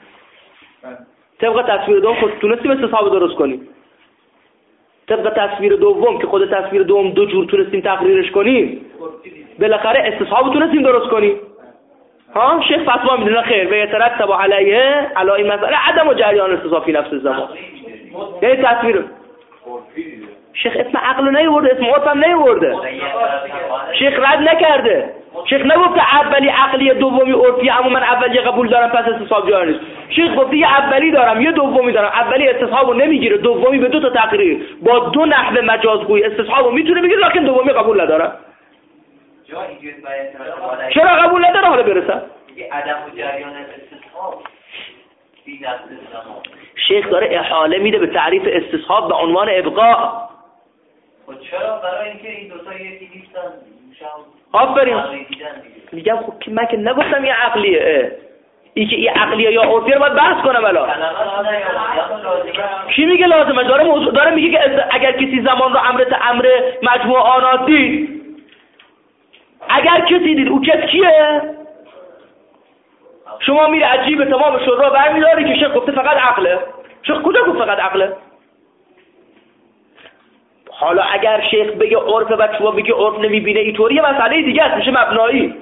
طبق تصویر دوم خود تونستیم استصحاب درست کنیم. طبق تصویر دوم که خود تصویر دوم دو جور تونستیم تقریرش کنیم، بالاخره استصحاب تونستیم درست کنیم. ها شیخ فتوا میدونه خیر و یترتب علیه علی مسئله عدم و جریان استصحاب فی نفس الزمان. یعنی تصویر شیخ اسم عقل نیورده، اسم عرف هم نیورده. شیخ رد نکرده. شیخ نگفته اولی عقلی دومی عرفی اما من اولی قبول دارم پس استصحاب جاری نیست. شیخ گفته یه اولی دارم یه دومی دارم، اولی استصحابو نمیگیره، دومی به دو تا تقریر با دو نحوه مجازگویی استصحابو میتونه بگیره لکن دومی قبول نداره. چرا قبول نداره؟ حالا برسم. عدم و جریان استصحاب فی نفس الزمان. شیخ داره احاله میده به تعریف استصحاب به عنوان ابقاء. خب چرا؟ برای اینکه این دو تا یکی نیستن. آفرین. میگم خب که من که نگفتم یه عقلیه. این که این عقلیه یا عرفیه رو باید بحث کنم الان. کی میگه لازمه؟ داره موضوع داره میگه که اگر کسی زمان رو امر تا امر مجموع آنات دید، اگر کسی دید او کس کیه؟ شما میره عجیب تمام شورا برمیداری که شیخ گفته فقط عقله. شیخ کجا گفت فقط عقله؟ حالا اگر شیخ بگه عرف و شما بگه عرف نمیبینه اینطوری یه مسئله دیگه است، میشه مبنایی.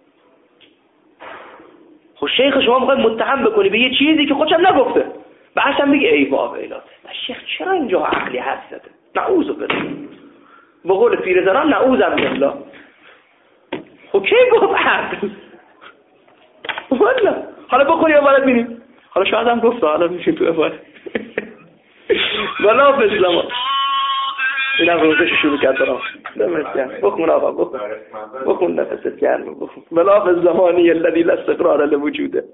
خب شیخ شما میخوای متهم بکنی به یه چیزی که خودش هم نگفته، بعدش هم بگه ای بابا ایلات شیخ چرا اینجا عقلی هست؟ نعوذ بالله. به قول پیرزنان نعوذ بالله. خب کی گفت عقل؟ والله حالا بخونی عبارت بینیم. حالا شاید هم گفت حالا میشین تو عبارت. ولا فی الزمان. اینا روزش شروع کرد برام. دمت بخون آقا بخون. بخون نفست گرم بخون. ولا فی الزمانی الذی لا استقرار لوجوده.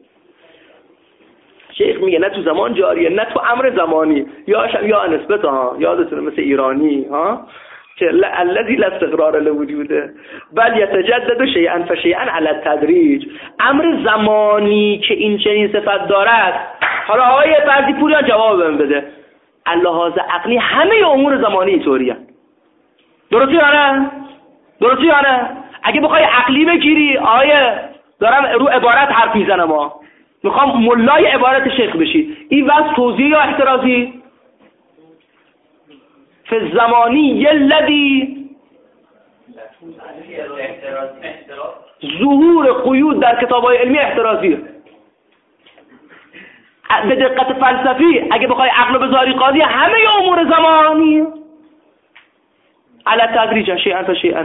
شیخ میگه نه تو زمان جاریه نه تو امر زمانی، یا شب یا نسبت ها، یادتونه مثل ایرانی ها که الذی لا استقرار لوجوده بل یتجدد شیئا فشیئا علی التدریج. امر زمانی که این چنین صفت دارد. حالا آقای فردی پوریان جواب بهم بده. اللحاظ عقلی همه امور زمانی اینطوریه. درستی یا نه؟ درستی یا نه؟ اگه بخوای عقلی بگیری آیه دارم رو عبارت حرف میزنم ما میخوام ملای عبارت شیخ بشی. این واسه توضیح یا احترازی؟ فی الزمانی الذی ظهور قیود در کتاب‌های علمی احترازیه. به دقت فلسفی اگه بخوای عقل بذاری قاضی همه امور زمانی علی تدریج شیئا فشیئا،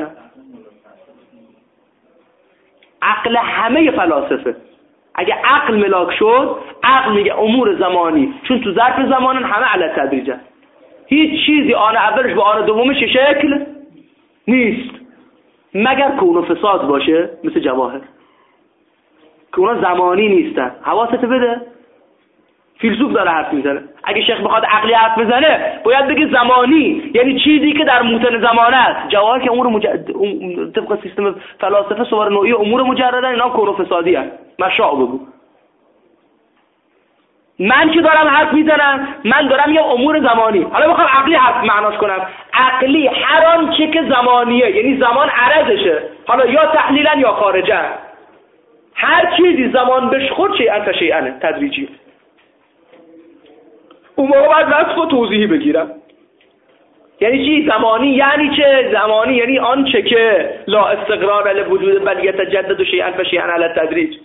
عقل همه فلاسفه اگه عقل ملاک شد، عقل میگه امور زمانی چون تو ظرف زمانن همه علی تدریج، هیچ چیزی آن اولش به آن دومش شکل نیست مگر کون و فساد باشه، مثل جواهر که اونا زمانی نیستن. حواست بده، فیلسوف داره حرف میزنه. اگه شیخ بخواد عقلی حرف بزنه باید بگه زمانی یعنی چیزی که در موتن زمانه است. جواهر که امور مجرد طبق سیستم فلاسفه سوار نوعی امور مجردن، اینا کون و فسادی هست. مشاع بگو. من که دارم حرف میزنم من دارم یه امور زمانی، حالا بخوام عقلی حرف معناش کنم، عقلی هر آنچه که زمانیه یعنی زمان عرضشه، حالا یا تحلیلا یا خارجا، هر چیزی زمان بهش خود شیئا فشیئا تدریجی. اون موقع باید وصف و توضیحی بگیرم. یعنی چی زمانی؟ یعنی چه زمانی؟ یعنی آنچه که لا استقرار علی وجود بل یتجدد شیئا فشیئا علی التدریج.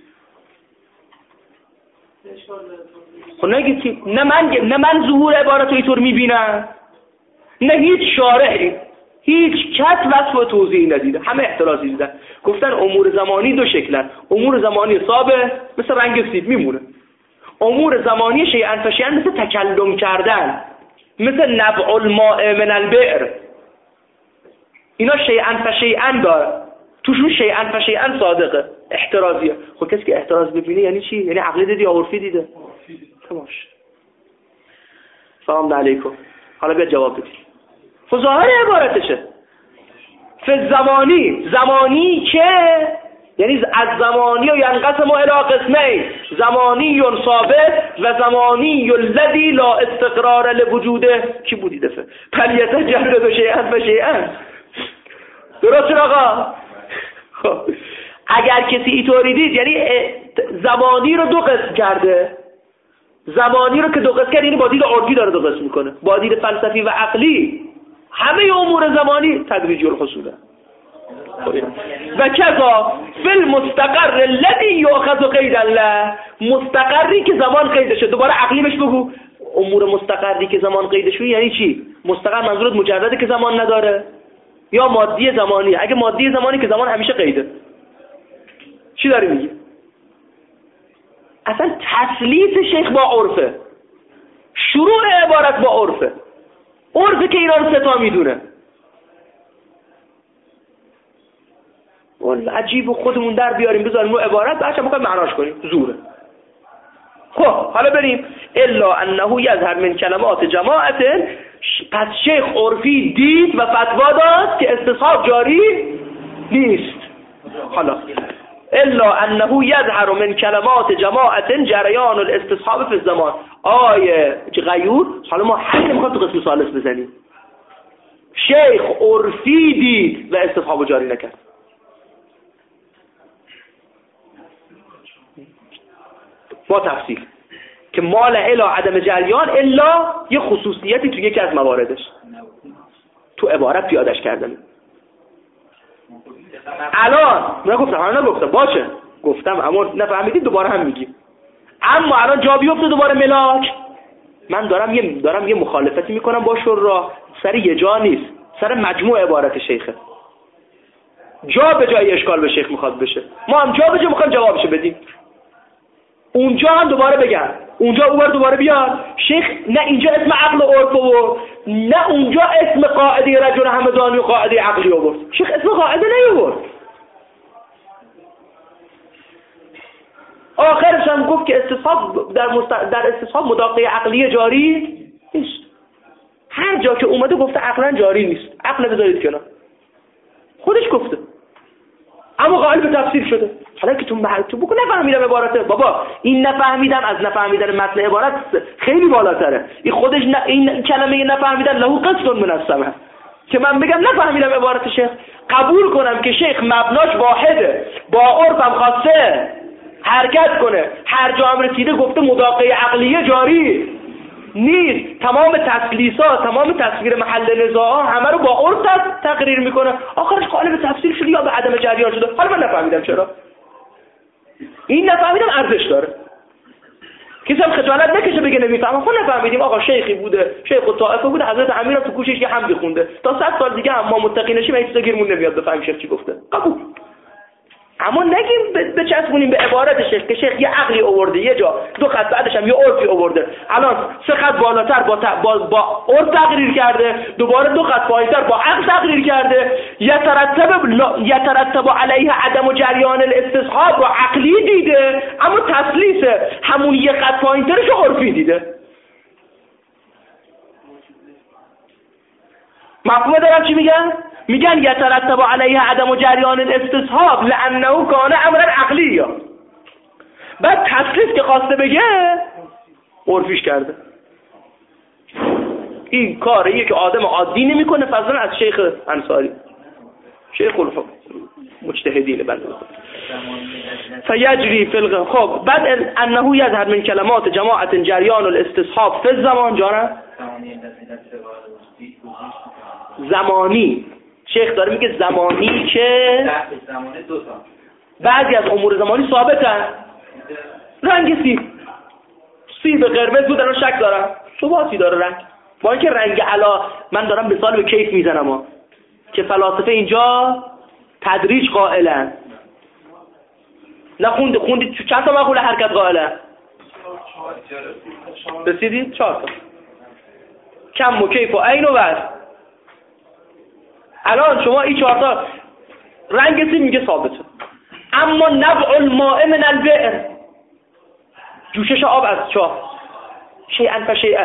خب نگید نه من نه من ظهور عبارت رو اینطور میبینم، نه هیچ شارحی، هیچ کس وصف و توضیحی ندیده، همه احترازی دیدن. گفتن امور زمانی دو شکلن، امور زمانی ثابت مثل رنگ سیب میمونه، امور زمانی شیئا فشیئا مثل تکلم کردن، مثل نبع الماء من البئر، اینا شیئا فشیئا داره، توشون شیئا فشیئا صادقه، احترازیه. خب کسی که احتراز ببینه یعنی چی؟ یعنی عقلی دیدی یا عرفی دیده؟ تماش. سلام علیکم. حالا بیا جواب بدید. خب ظاهر عبارتشه فی زمانی، زمانی که یعنی از زمانی و ینقسم الی قسمین، زمانی ثابت و زمانی الذی لا استقرار لوجوده. کی بودی دفعه؟ پلیته جلد شیئا فشیئا. درست آقا؟ خب اگر کسی اینطوری دید یعنی زمانی رو دو قسم کرده، زمانی رو که دو قسم کرده یعنی با دید عرفی داره دو قسم میکنه، با دید فلسفی و عقلی همه امور زمانی تدریجی الحصوله. و کذا فی المستقر الذی یؤخذ قیدا له، مستقری که زمان قیدشه. دوباره عقلی بهش بگو امور مستقری که زمان قیدشه یعنی چی؟ مستقر منظورت مجرده که زمان نداره یا مادی زمانی؟ اگه مادی زمانی که زمان همیشه قیده، چی داری میگی؟ اصلا تسلیت شیخ با عرفه، شروع عبارت با عرفه، عرفه که اینا رو ستا میدونه. اون عجیب و خودمون در بیاریم بذاریم رو عبارت بعدش میخوایم معناش کنیم، زوره. خب حالا بریم الا انه یظهر من کلمات جماعت، پس شیخ عرفی دید و فتوا داد که استصحاب جاری نیست. حالا الا انه یظهر من کلمات جماعت جریان الاستصحاب فی الزمان. آیه غیور. حالا ما همین میخوایم تو قسم ثالث بزنیم. شیخ عرفی دید و استصحاب جاری نکرد. با تفصیل که مال الا عدم جریان الا یه خصوصیتی تو یکی از مواردش تو عبارت پیادش کردن. الان نگفتم الان نگفتم باشه گفتم اما نفهمیدید دوباره هم میگیم. اما الان جا بیفته دوباره ملاک، من دارم یه دارم یه مخالفتی میکنم با شورا سر یه جا نیست، سر مجموع عبارت شیخه. جا به جای اشکال به شیخ میخواد بشه، ما هم جا به جا میخوایم جوابش بدیم. اونجا هم دوباره بگم، اونجا اوبر دوباره بیاد شیخ نه اینجا اسم عقل و عرف و نه اونجا اسم قاعده رجل همدانی و قاعده عقلی آورد. شیخ اسم قاعده نیاورد. آخرش هم گفت که استصحاب در مست... در استصحاب مداقه عقلی جاری نیست. هر جا که اومده گفته عقلا جاری نیست، عقل بذارید کنار، خودش گفته اما قائل به تفسیر شده. حالا که تو تو بگو نفهمیدم عبارته، بابا این نفهمیدم از نفهمیدن متن عبارت خیلی بالاتره. این خودش ن... این کلمه نفهمیدن له قسط من السمع، که من بگم نفهمیدم عبارت شیخ، قبول کنم که شیخ مبناش واحده، با عرفم خواسته حرکت کنه، هر جا هم رسیده گفته مداقه عقلیه جاری، نیست. تمام تسلیسات، تمام تصویر محل نزاع همه رو با عرف تقریر میکنه، آخرش قالب تفصیل شده یا به عدم جریان شده. حالا من نفهمیدم چرا این نفهمیدم ارزش داره. کسی هم خجالت نکشه بگه نمیفهمم. خب نفهمیدیم آقا شیخی بوده، شیخ الطائفه بوده، حضرت امیر تو گوشش یه حمدی خونده، تا صد سال دیگه هم ما متقی نشیم این چیزا گیرمون نمیاد بفهمیم شیخ چی گفته. قبول. اما نگیم بچسبونیم به عبارت شیخ که شیخ یه عقلی آورده یه جا، دو خط بعدش هم یه عرفی آورده، الان سه خط بالاتر با ت... با, با عرف تقریر کرده، دوباره دو خط پایینتر با عقل تقریر کرده. یترتب لا... یترتب علیه عدم جریان الاستصحاب و عقلی دیده، اما تسلیس همون یه خط پایینترش عرفی دیده. مفهوم دارم چی میگن؟ میگن یترتب علیه عدم جریان الاستصحاب لانه کان امرا عقلی. بعد تسلیس که خواسته بگه عرفیش کرده. این کاریه که آدم عادی نمیکنه، فضلا از شیخ انصاری، شیخ مجتهدین بنده فیجری فی الغ. خب بعد انه یظهر من کلمات جماعت جریان الاستصحاب فی الزمان. جانم زمانی، شیخ داره میگه زمانی که بعضی از امور زمانی ثابتن. رنگ سیب، سیب قرمز بود الان شک دارم، ثباتی داره رنگ، با اینکه رنگ علا من دارم مثال به کیف میزنم ها. که فلاسفه اینجا تدریج قائلن. نه خوند خوندید چند تا مقوله حرکت قائلن؟ رسیدید؟ چهار تا. کم و کیف و عین و وزن. الان شما این چهار تا رنگ سیب میگه ثابته، اما نبع الماء من البئر، جوشش آب از چاه، شیئا فشیئا،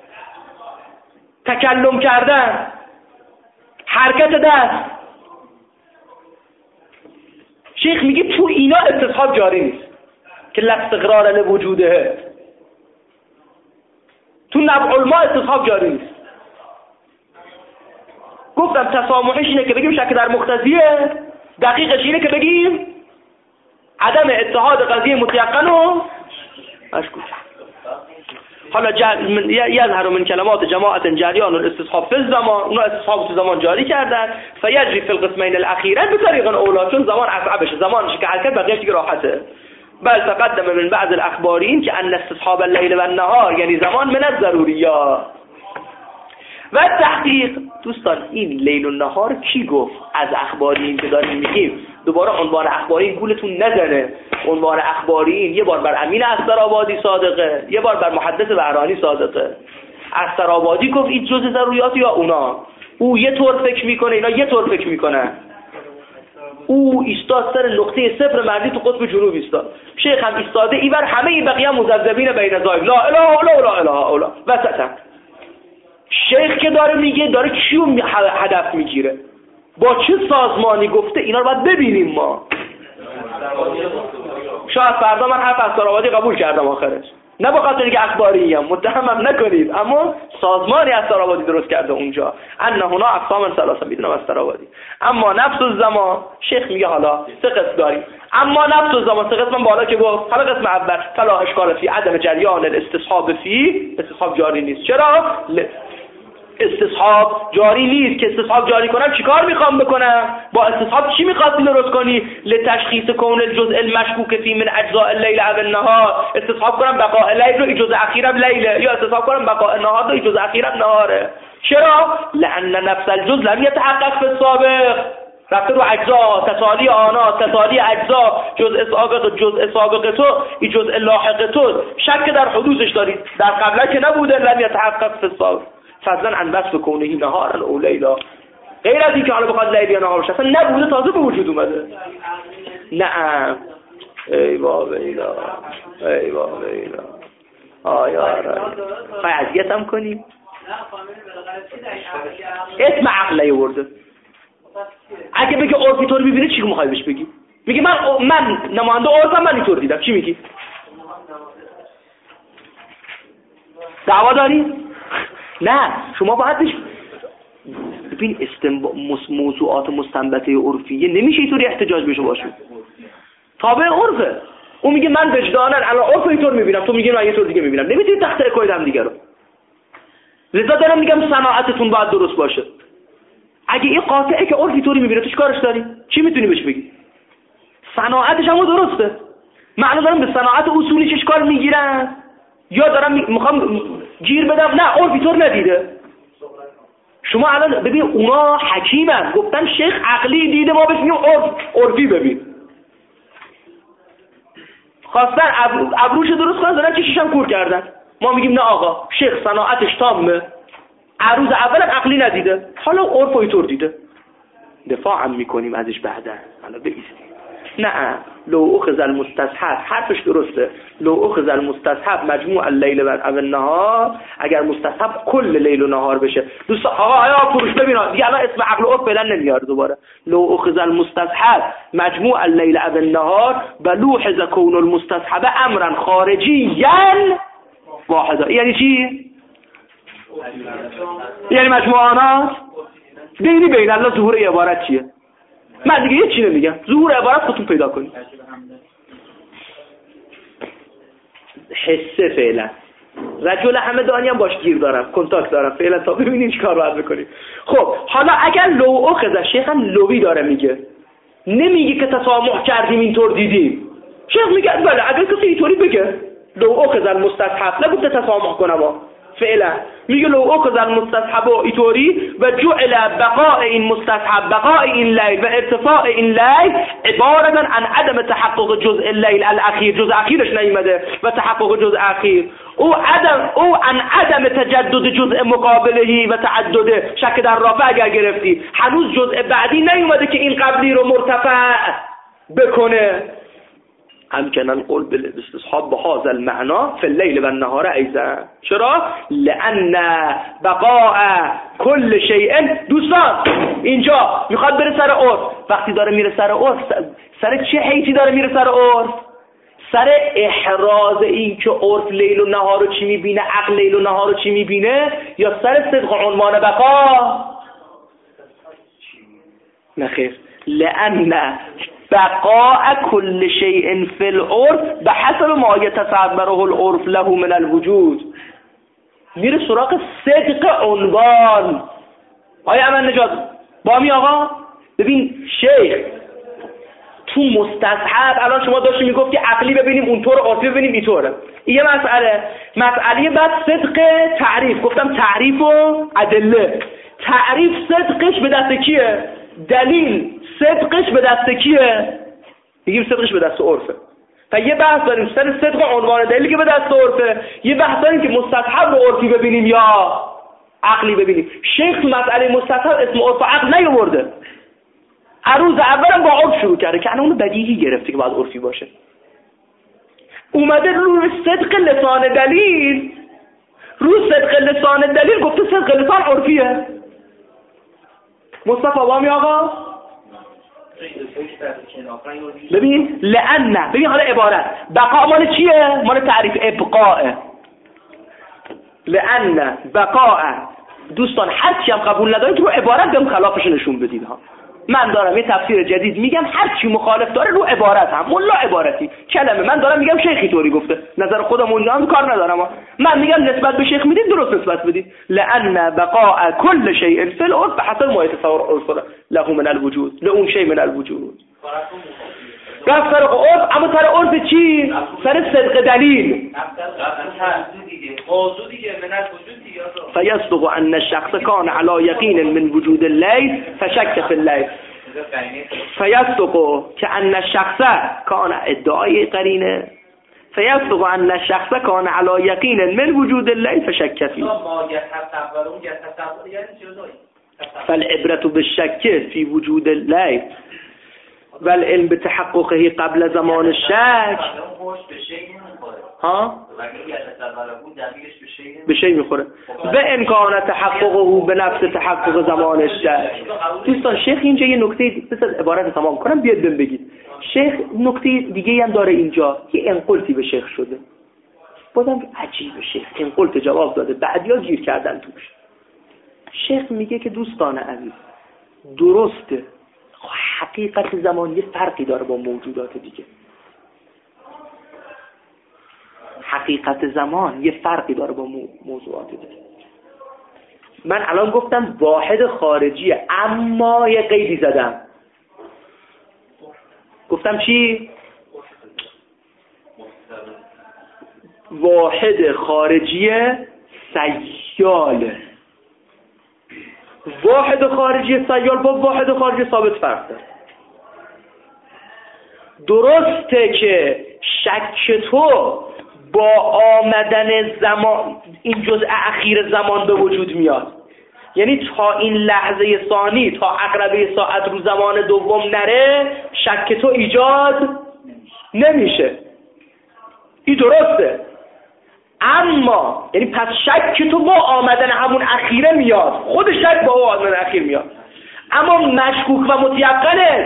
تکلم کردن، حرکت دست. شیخ میگه تو اینا استصحاب جاری نیست که لاستقرار لوجوده. تو نبع الماء استصحاب جاری نیست. گفتم تسامحش اینه که بگیم شک در مقتضیه، دقیقش اینه که بگیم عدم اتحاد قضیه متیقن و مشکوک. حالا یظهر من کلمات جماعت جریان الاستصحاب فی الزمان، اونا استصحاب تو زمان جاری کردن. فیجری فی القسمین الاخیرین به طریق اولا، چون زمان اصعبشه، زمانش که حرکت بقیه‌اش دیگه راحته. بل تقدم من بعض الاخبارین که ان استصحاب اللیل و النهار یعنی زمان من الضروریات و تحقیق. دوستان این لیل و نهار کی گفت؟ از اخبارین که داریم میگیم. دوباره عنوان اخبارین گولتون نزنه. عنوان اخبارین یه بار بر امین استرآبادی صادقه، یه بار بر محدث بهرانی صادقه. استرآبادی گفت این جزء ضروریات یا اونا؟ او یه طور فکر میکنه، اینا یه طور فکر میکنن. او ایستاد سر نقطه صفر مردی تو قطب جنوب ایستاد، شیخ هم ایستاده اینور، همه این بقیه مذبذبین بین ذالک لا اله الا لا اله الا وسطا. شیخ که داره میگه داره کیو هدف میگیره، با چه سازمانی گفته، اینا رو باید ببینیم ما. شاید فردا من حرف استرآبادی قبول کردم آخرش، نه به خاطر اینکه اخباری ام، متهمم نکنید، اما سازمانی استرآبادی درست کرده اونجا. ان هنا اقسام ثلاثه میدونم استرآبادی. اما نفس الزمان، شیخ میگه حالا سه قسم داریم، اما نفس الزمان سه قسم بالا که گفت. حالا قسم اول فلا اشکال فی عدم جریان الاستصحاب فی، استصحاب جاری نیست. چرا؟ استصحاب جاری نیست. که استصحاب جاری کنم چیکار میخوام بکنم؟ با استصحاب چی میخواستی درست کنی؟ لتشخیص کون الجزء المشکوک فی من اجزاء اللیل و النهار. استصحاب کنم بقاء لیل رو جزء اخیرم لیله، یا استصحاب کنم بقاء نهار رو جزء اخیرم نهاره. چرا؟ لان نفس الجزء لم يتحقق في السابق. رفته رو اجزا، تسالی آنا، تسالی اجزا، جزء سابق جزء سابق تو، این جزء لاحق تو، شک در حدوثش دارید، در قبلا که نبوده. لم يتحقق في السابق فضلا عن وصف کونه نهار او لیلا، غیر از این که حالا بخواد لیل یا نهار باشه، اصلا نبوده، تازه به وجود اومده. نعم ای بابا ایلا، ای بابا ایلا، آیا خواهی عذیت هم کنیم؟ اسم عقل نیورده. اگه بگه عرف اینطور ببینه چی میخوای بهش بگی؟ میگه من من نماینده عرفم، من اینطور دیدم. چی میگی؟ دعوا داری؟ نه، شما باید بش ببین استنب... موضوعات مستنبطه عرفیه نمیشه اینطوری احتجاج بشه باشه. تابع عرفه. اون میگه من وجدانن الان عرف اینطور میبینم، تو میگی من اینطور دیگه میبینم. نمیتونی تخته کنید هم دیگه رو. لذا دارم میگم صناعتتون باید درست باشه. اگه این قاطعه که عرفی طوری میبینه توش کارش داری؟ چی میتونی بهش بگی؟ صناعتش هم درسته. معنا دارم به صناعت اصولیش اشکال میگیرن یا دارم میخوام گیر بدم نه عرفی طور ندیده. شما الان ببین اونا حکیمن، گفتن شیخ عقلی دیده، ما بهش میگیم عرف عرفی ببین. خواستن ابروش درست کنن دارن چشش هم کور کردن. ما میگیم نه آقا شیخ صناعتش تامه، عروض اولم عقلی ندیده، حالا عرف اینطور دیده، دفاع هم میکنیم ازش بعدا. حالا بایستیم نه لو اخذ المستصحب، حرفش درسته، لو اخذ المستصحب مجموع اللیل و النهار، اگر مستصحب کل لیل و نهار بشه. دوستا آقا آیا فروش ببینا دیگه الان اسم عقل و عرف فعلا نمیاد دوباره. لو اخذ المستصحب مجموع اللیل و النهار بلوحظ کون المستصحب امرا خارجیا واحدا. یعنی چی؟ یعنی مجموعانات بینی بین الله ظهور عبارت چیه؟ من دیگه یه چی نمیگم، ظهور عبارت خودتون پیدا کنید. حسه فعلا رجل همدانی هم باش گیر دارم، کنتاکت دارم فعلا تا ببینیم چی کار باید بکنیم. خب حالا اگر لو اخذ، شیخ هم لوی داره میگه، نمیگه که تسامح کردیم اینطور دیدیم. شیخ میگه بله اگر کسی اینطوری بگه لو اخذ المستصحب نبوده تسامح کنم فعلا، میگه لو اخذ المستصحب ایطوری و جعل بقاء این مستصحب بقاء این لیل و ارتفاع این لیل عبارتا عن عدم تحقق جزء اللیل الاخیر، جزء اخیرش نیومده و تحقق جزء اخیر او عدم او عن عدم تجدد جزء مقابلهی و تعدد شک در رافع اگر گرفتی هنوز جزء بعدی نیومده که این قبلی رو مرتفع بکنه. همچنان قول بالاستصحاب بهذا المعنا في الليل و النهار ایضا. چرا؟ لان بقاء کل شیء. دوستان اینجا میخواد بره سر عرف، وقتی داره میره سر عرف سر چه حیثی داره میره سر عرف؟ سر احراز این که عرف لیل و نهار رو چی میبینه، عقل لیل و نهار رو چی میبینه، یا سر صدق عنوان بقا؟ نخیر، لان بقاء کل شیء فی العرف به حسب ما یتصوره العرف له من الوجود. میره سراغ صدق عنوان. آیا امن نجات با می آقا؟ ببین شیخ تو مستصحب الان شما داشتی میگفتی عقلی ببینیم اونطور، عرفی ببینیم اینطوره. این یه مسئله. مسئله بعد صدق تعریف، گفتم تعریف و ادله. تعریف صدقش به دست کیه؟ دلیل. صدقش به دست کیه؟ میگیم صدقش به دست عرفه. و یه بحث داریم سر صدق عنوان دلیلی که به دست عرفه، یه بحث داریم که مستصحب رو عرفی ببینیم یا عقلی ببینیم. شیخ تو مسئله مستصحب اسم عرف و عقل نیاورده، عروض اولم با عرف شروع کرده که اونو بدیهی گرفته که باید عرفی باشه. اومده رو صدق لسان دلیل، رو صدق لسان دلیل گفته صدق لسان عرفیه. مصطفی بامی آقا ببین لأن، ببین حالا عبارت بقا مال چیه؟ مال تعریف ابقاء. لأن بقاء دوستان هر چی هم قبول ندارید رو عبارت بهم خلافش نشون بدید ها. من دارم یه تفسیر جدید میگم، هر چی مخالف داره رو عبارت هم ملا عبارتی کلمه، من دارم میگم شیخی طوری گفته، نظر خودم اونجا هم کار ندارم ها. من میگم نسبت به شیخ میدید درست نسبت بدید. لأن بقاء كل شيء في العرف بحسب ما يتصور عرف له من الوجود، لأون شيء من الوجود. رفت سر عرف، اما سر عرف چی؟ سر صدق دلیل. موضوع دیگه من الوجود دیگه. فيصدق أن الشخص كان على يقين من وجود الليل فشك في الليل. فيصدق كأن الشخص كان ادعای قرینه. فيصدق أن الشخص كان على يقين من وجود الليل فشك فيه. فالعبرة بالشك في وجود الليل والعلم بتحققه قبل زمان الشك. ها؟ به شی میخوره. به امکان تحققه به نفس تحقق زمان الشک. دوستان شیخ اینجا یه نکته بس از عبارت تمام کنم بیاد بهم بگید. شیخ نکته دیگه هم داره اینجا، یه انقلتی به شیخ شده. بازم عجیبه، شیخ انقلت جواب داده، بعدیا گیر کردن توش. شیخ میگه که دوستان عزیز درسته حقیقت زمان یه فرقی داره با موجودات دیگه. حقیقت زمان یه فرقی داره با موضوعات دیگه. من الان گفتم واحد خارجیه، اما یه قیدی زدم. گفتم چی؟ واحد خارجی سیاله. واحد خارجی سیال با واحد خارجی ثابت فرق داره. درسته که شک تو با آمدن زمان این جزء اخیر زمان به وجود میاد، یعنی تا این لحظه ثانی، تا عقربه ساعت رو زمان دوم نره، شک تو ایجاد نمیشه. این درسته. اما یعنی پس شک تو با آمدن همون اخیره میاد، خود شک با آمدن اخیر میاد، اما مشکوک و متیقنت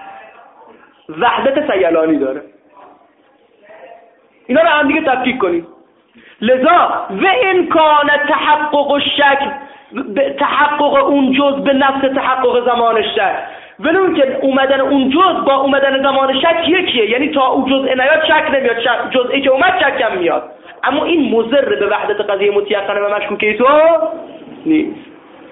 وحدت سیلانی داره. اینا رو هم دیگه تفکیک کنید. لذا و امکان تحقق الشک، تحقق اون جز به نفس تحقق زمان شک، ولو که اومدن اون جز با اومدن زمان شک یکیه، یعنی تا اون جزء نیاد شک نمیاد، شک جزئی که اومد شک هم میاد، اما این مضر به وحدت قضیه متیقنه و مشکوکه تو نیست.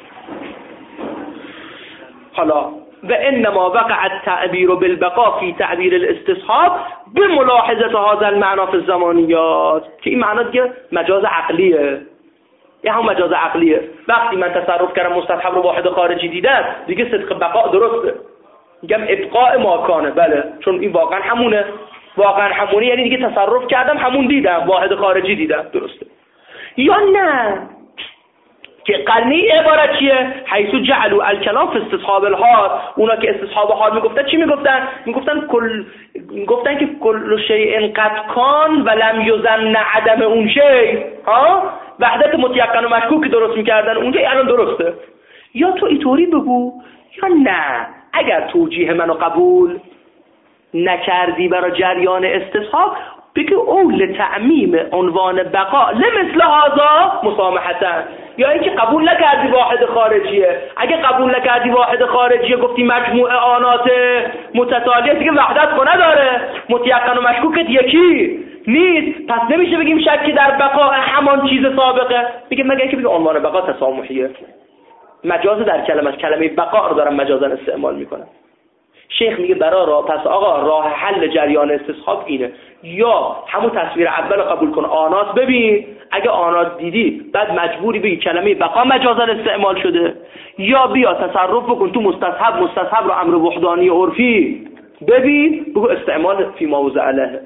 حالا و انما وقع التعبیر بالبقاء فی تعبیر الاستصحاب بملاحظه هذا المعنى في الزمانیات، که این معنا دیگه مجاز عقلیه. یه هم مجاز عقلیه. وقتی من تصرف کردم مستصحب رو واحد خارجی دیدم، دیگه صدق بقاء درسته، میگم ابقاء ماکانه. بله، چون این واقعا همونه، واقعا همونه، یعنی دیگه تصرف کردم همون دیدم، واحد خارجی دیدم، درسته. یا نه که قرنی عبارت چیه؟ حیث جعلوا الکلام فی استصحاب الحال، اونا که استصحاب حال میگفتن چی میگفتن؟ میگفتن کل میگفتن که کل شیء قد کان و لم یظن عدم اون شیء، ها وحدت متیقن و مشکوک درست میکردن اونجا. الان درسته. یا تو اینطوری بگو یا نه، اگر توجیه منو قبول نکردی برای جریان استصحاب، بگی اول تعمیم عنوان بقا لمثل هذا مسامحتن. یا اینکه قبول نکردی واحد خارجیه، اگه قبول نکردی واحد خارجیه، گفتی مجموعه آنات متتالیه، دیگه وحدت خو نداره، متیقن و مشکوکت یکی نیست، پس نمیشه بگیم شکی در بقا همان چیز سابقه. بگه مگه اینکه بگه عنوان بقا تسامحیه، مجاز در کلمه کلمه بقا رو دارم مجازا استعمال میکنم. شیخ میگه برا راه، پس آقا راه حل جریان استصحاب اینه، یا همون تصویر اول قبول کن، آنات ببین، اگه آنات دیدی بعد مجبوری بگی کلمه بقا مجازا استعمال شده، یا بیا تصرف بکن تو مستصحب، مستصحب رو امر وحدانی عرفی ببین، بگو استعمال فی موضع علیه.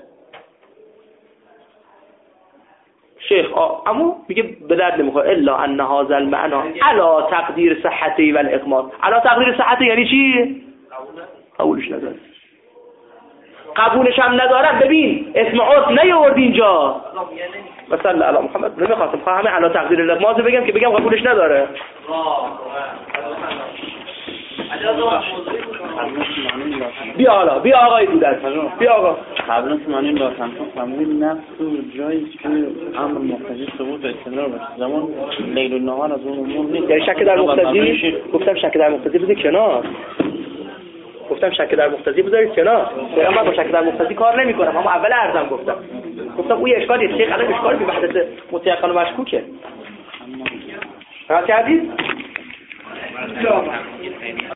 شیخ اما میگه به درد نمیخوره الا ان هذا المعنى علی تقدیر صحتی و الاقامت. علی تقدیر صحتی یعنی چی؟ قبولش نداره. قبولش هم نداره. ببین اسم عرف نیورد اینجا، مثلا علی محمد نمیخواستم خواهم همه علی تقدیر الاقامت بگم که بگم قبولش نداره. بیا حالا بیا آقای بودن بیا آقا قبلا سمانی لازم فهمید نفس و جایی که امر مقتضی ثبوت استمرار باشه، زمان لیل و نهار از اون امور نیست. یعنی شک در مقتضی، گفتم شک در مقتضی بده کنار، گفتم شک در مقتضی بذارید کنار. من با شک در مقتضی کار نمی‌کنم، اما اول عرضم گفتم گفتم اون اشکالی نیست، شیخ الان اشکالی به وحدت متیقن و مشکوکه. راست کردید؟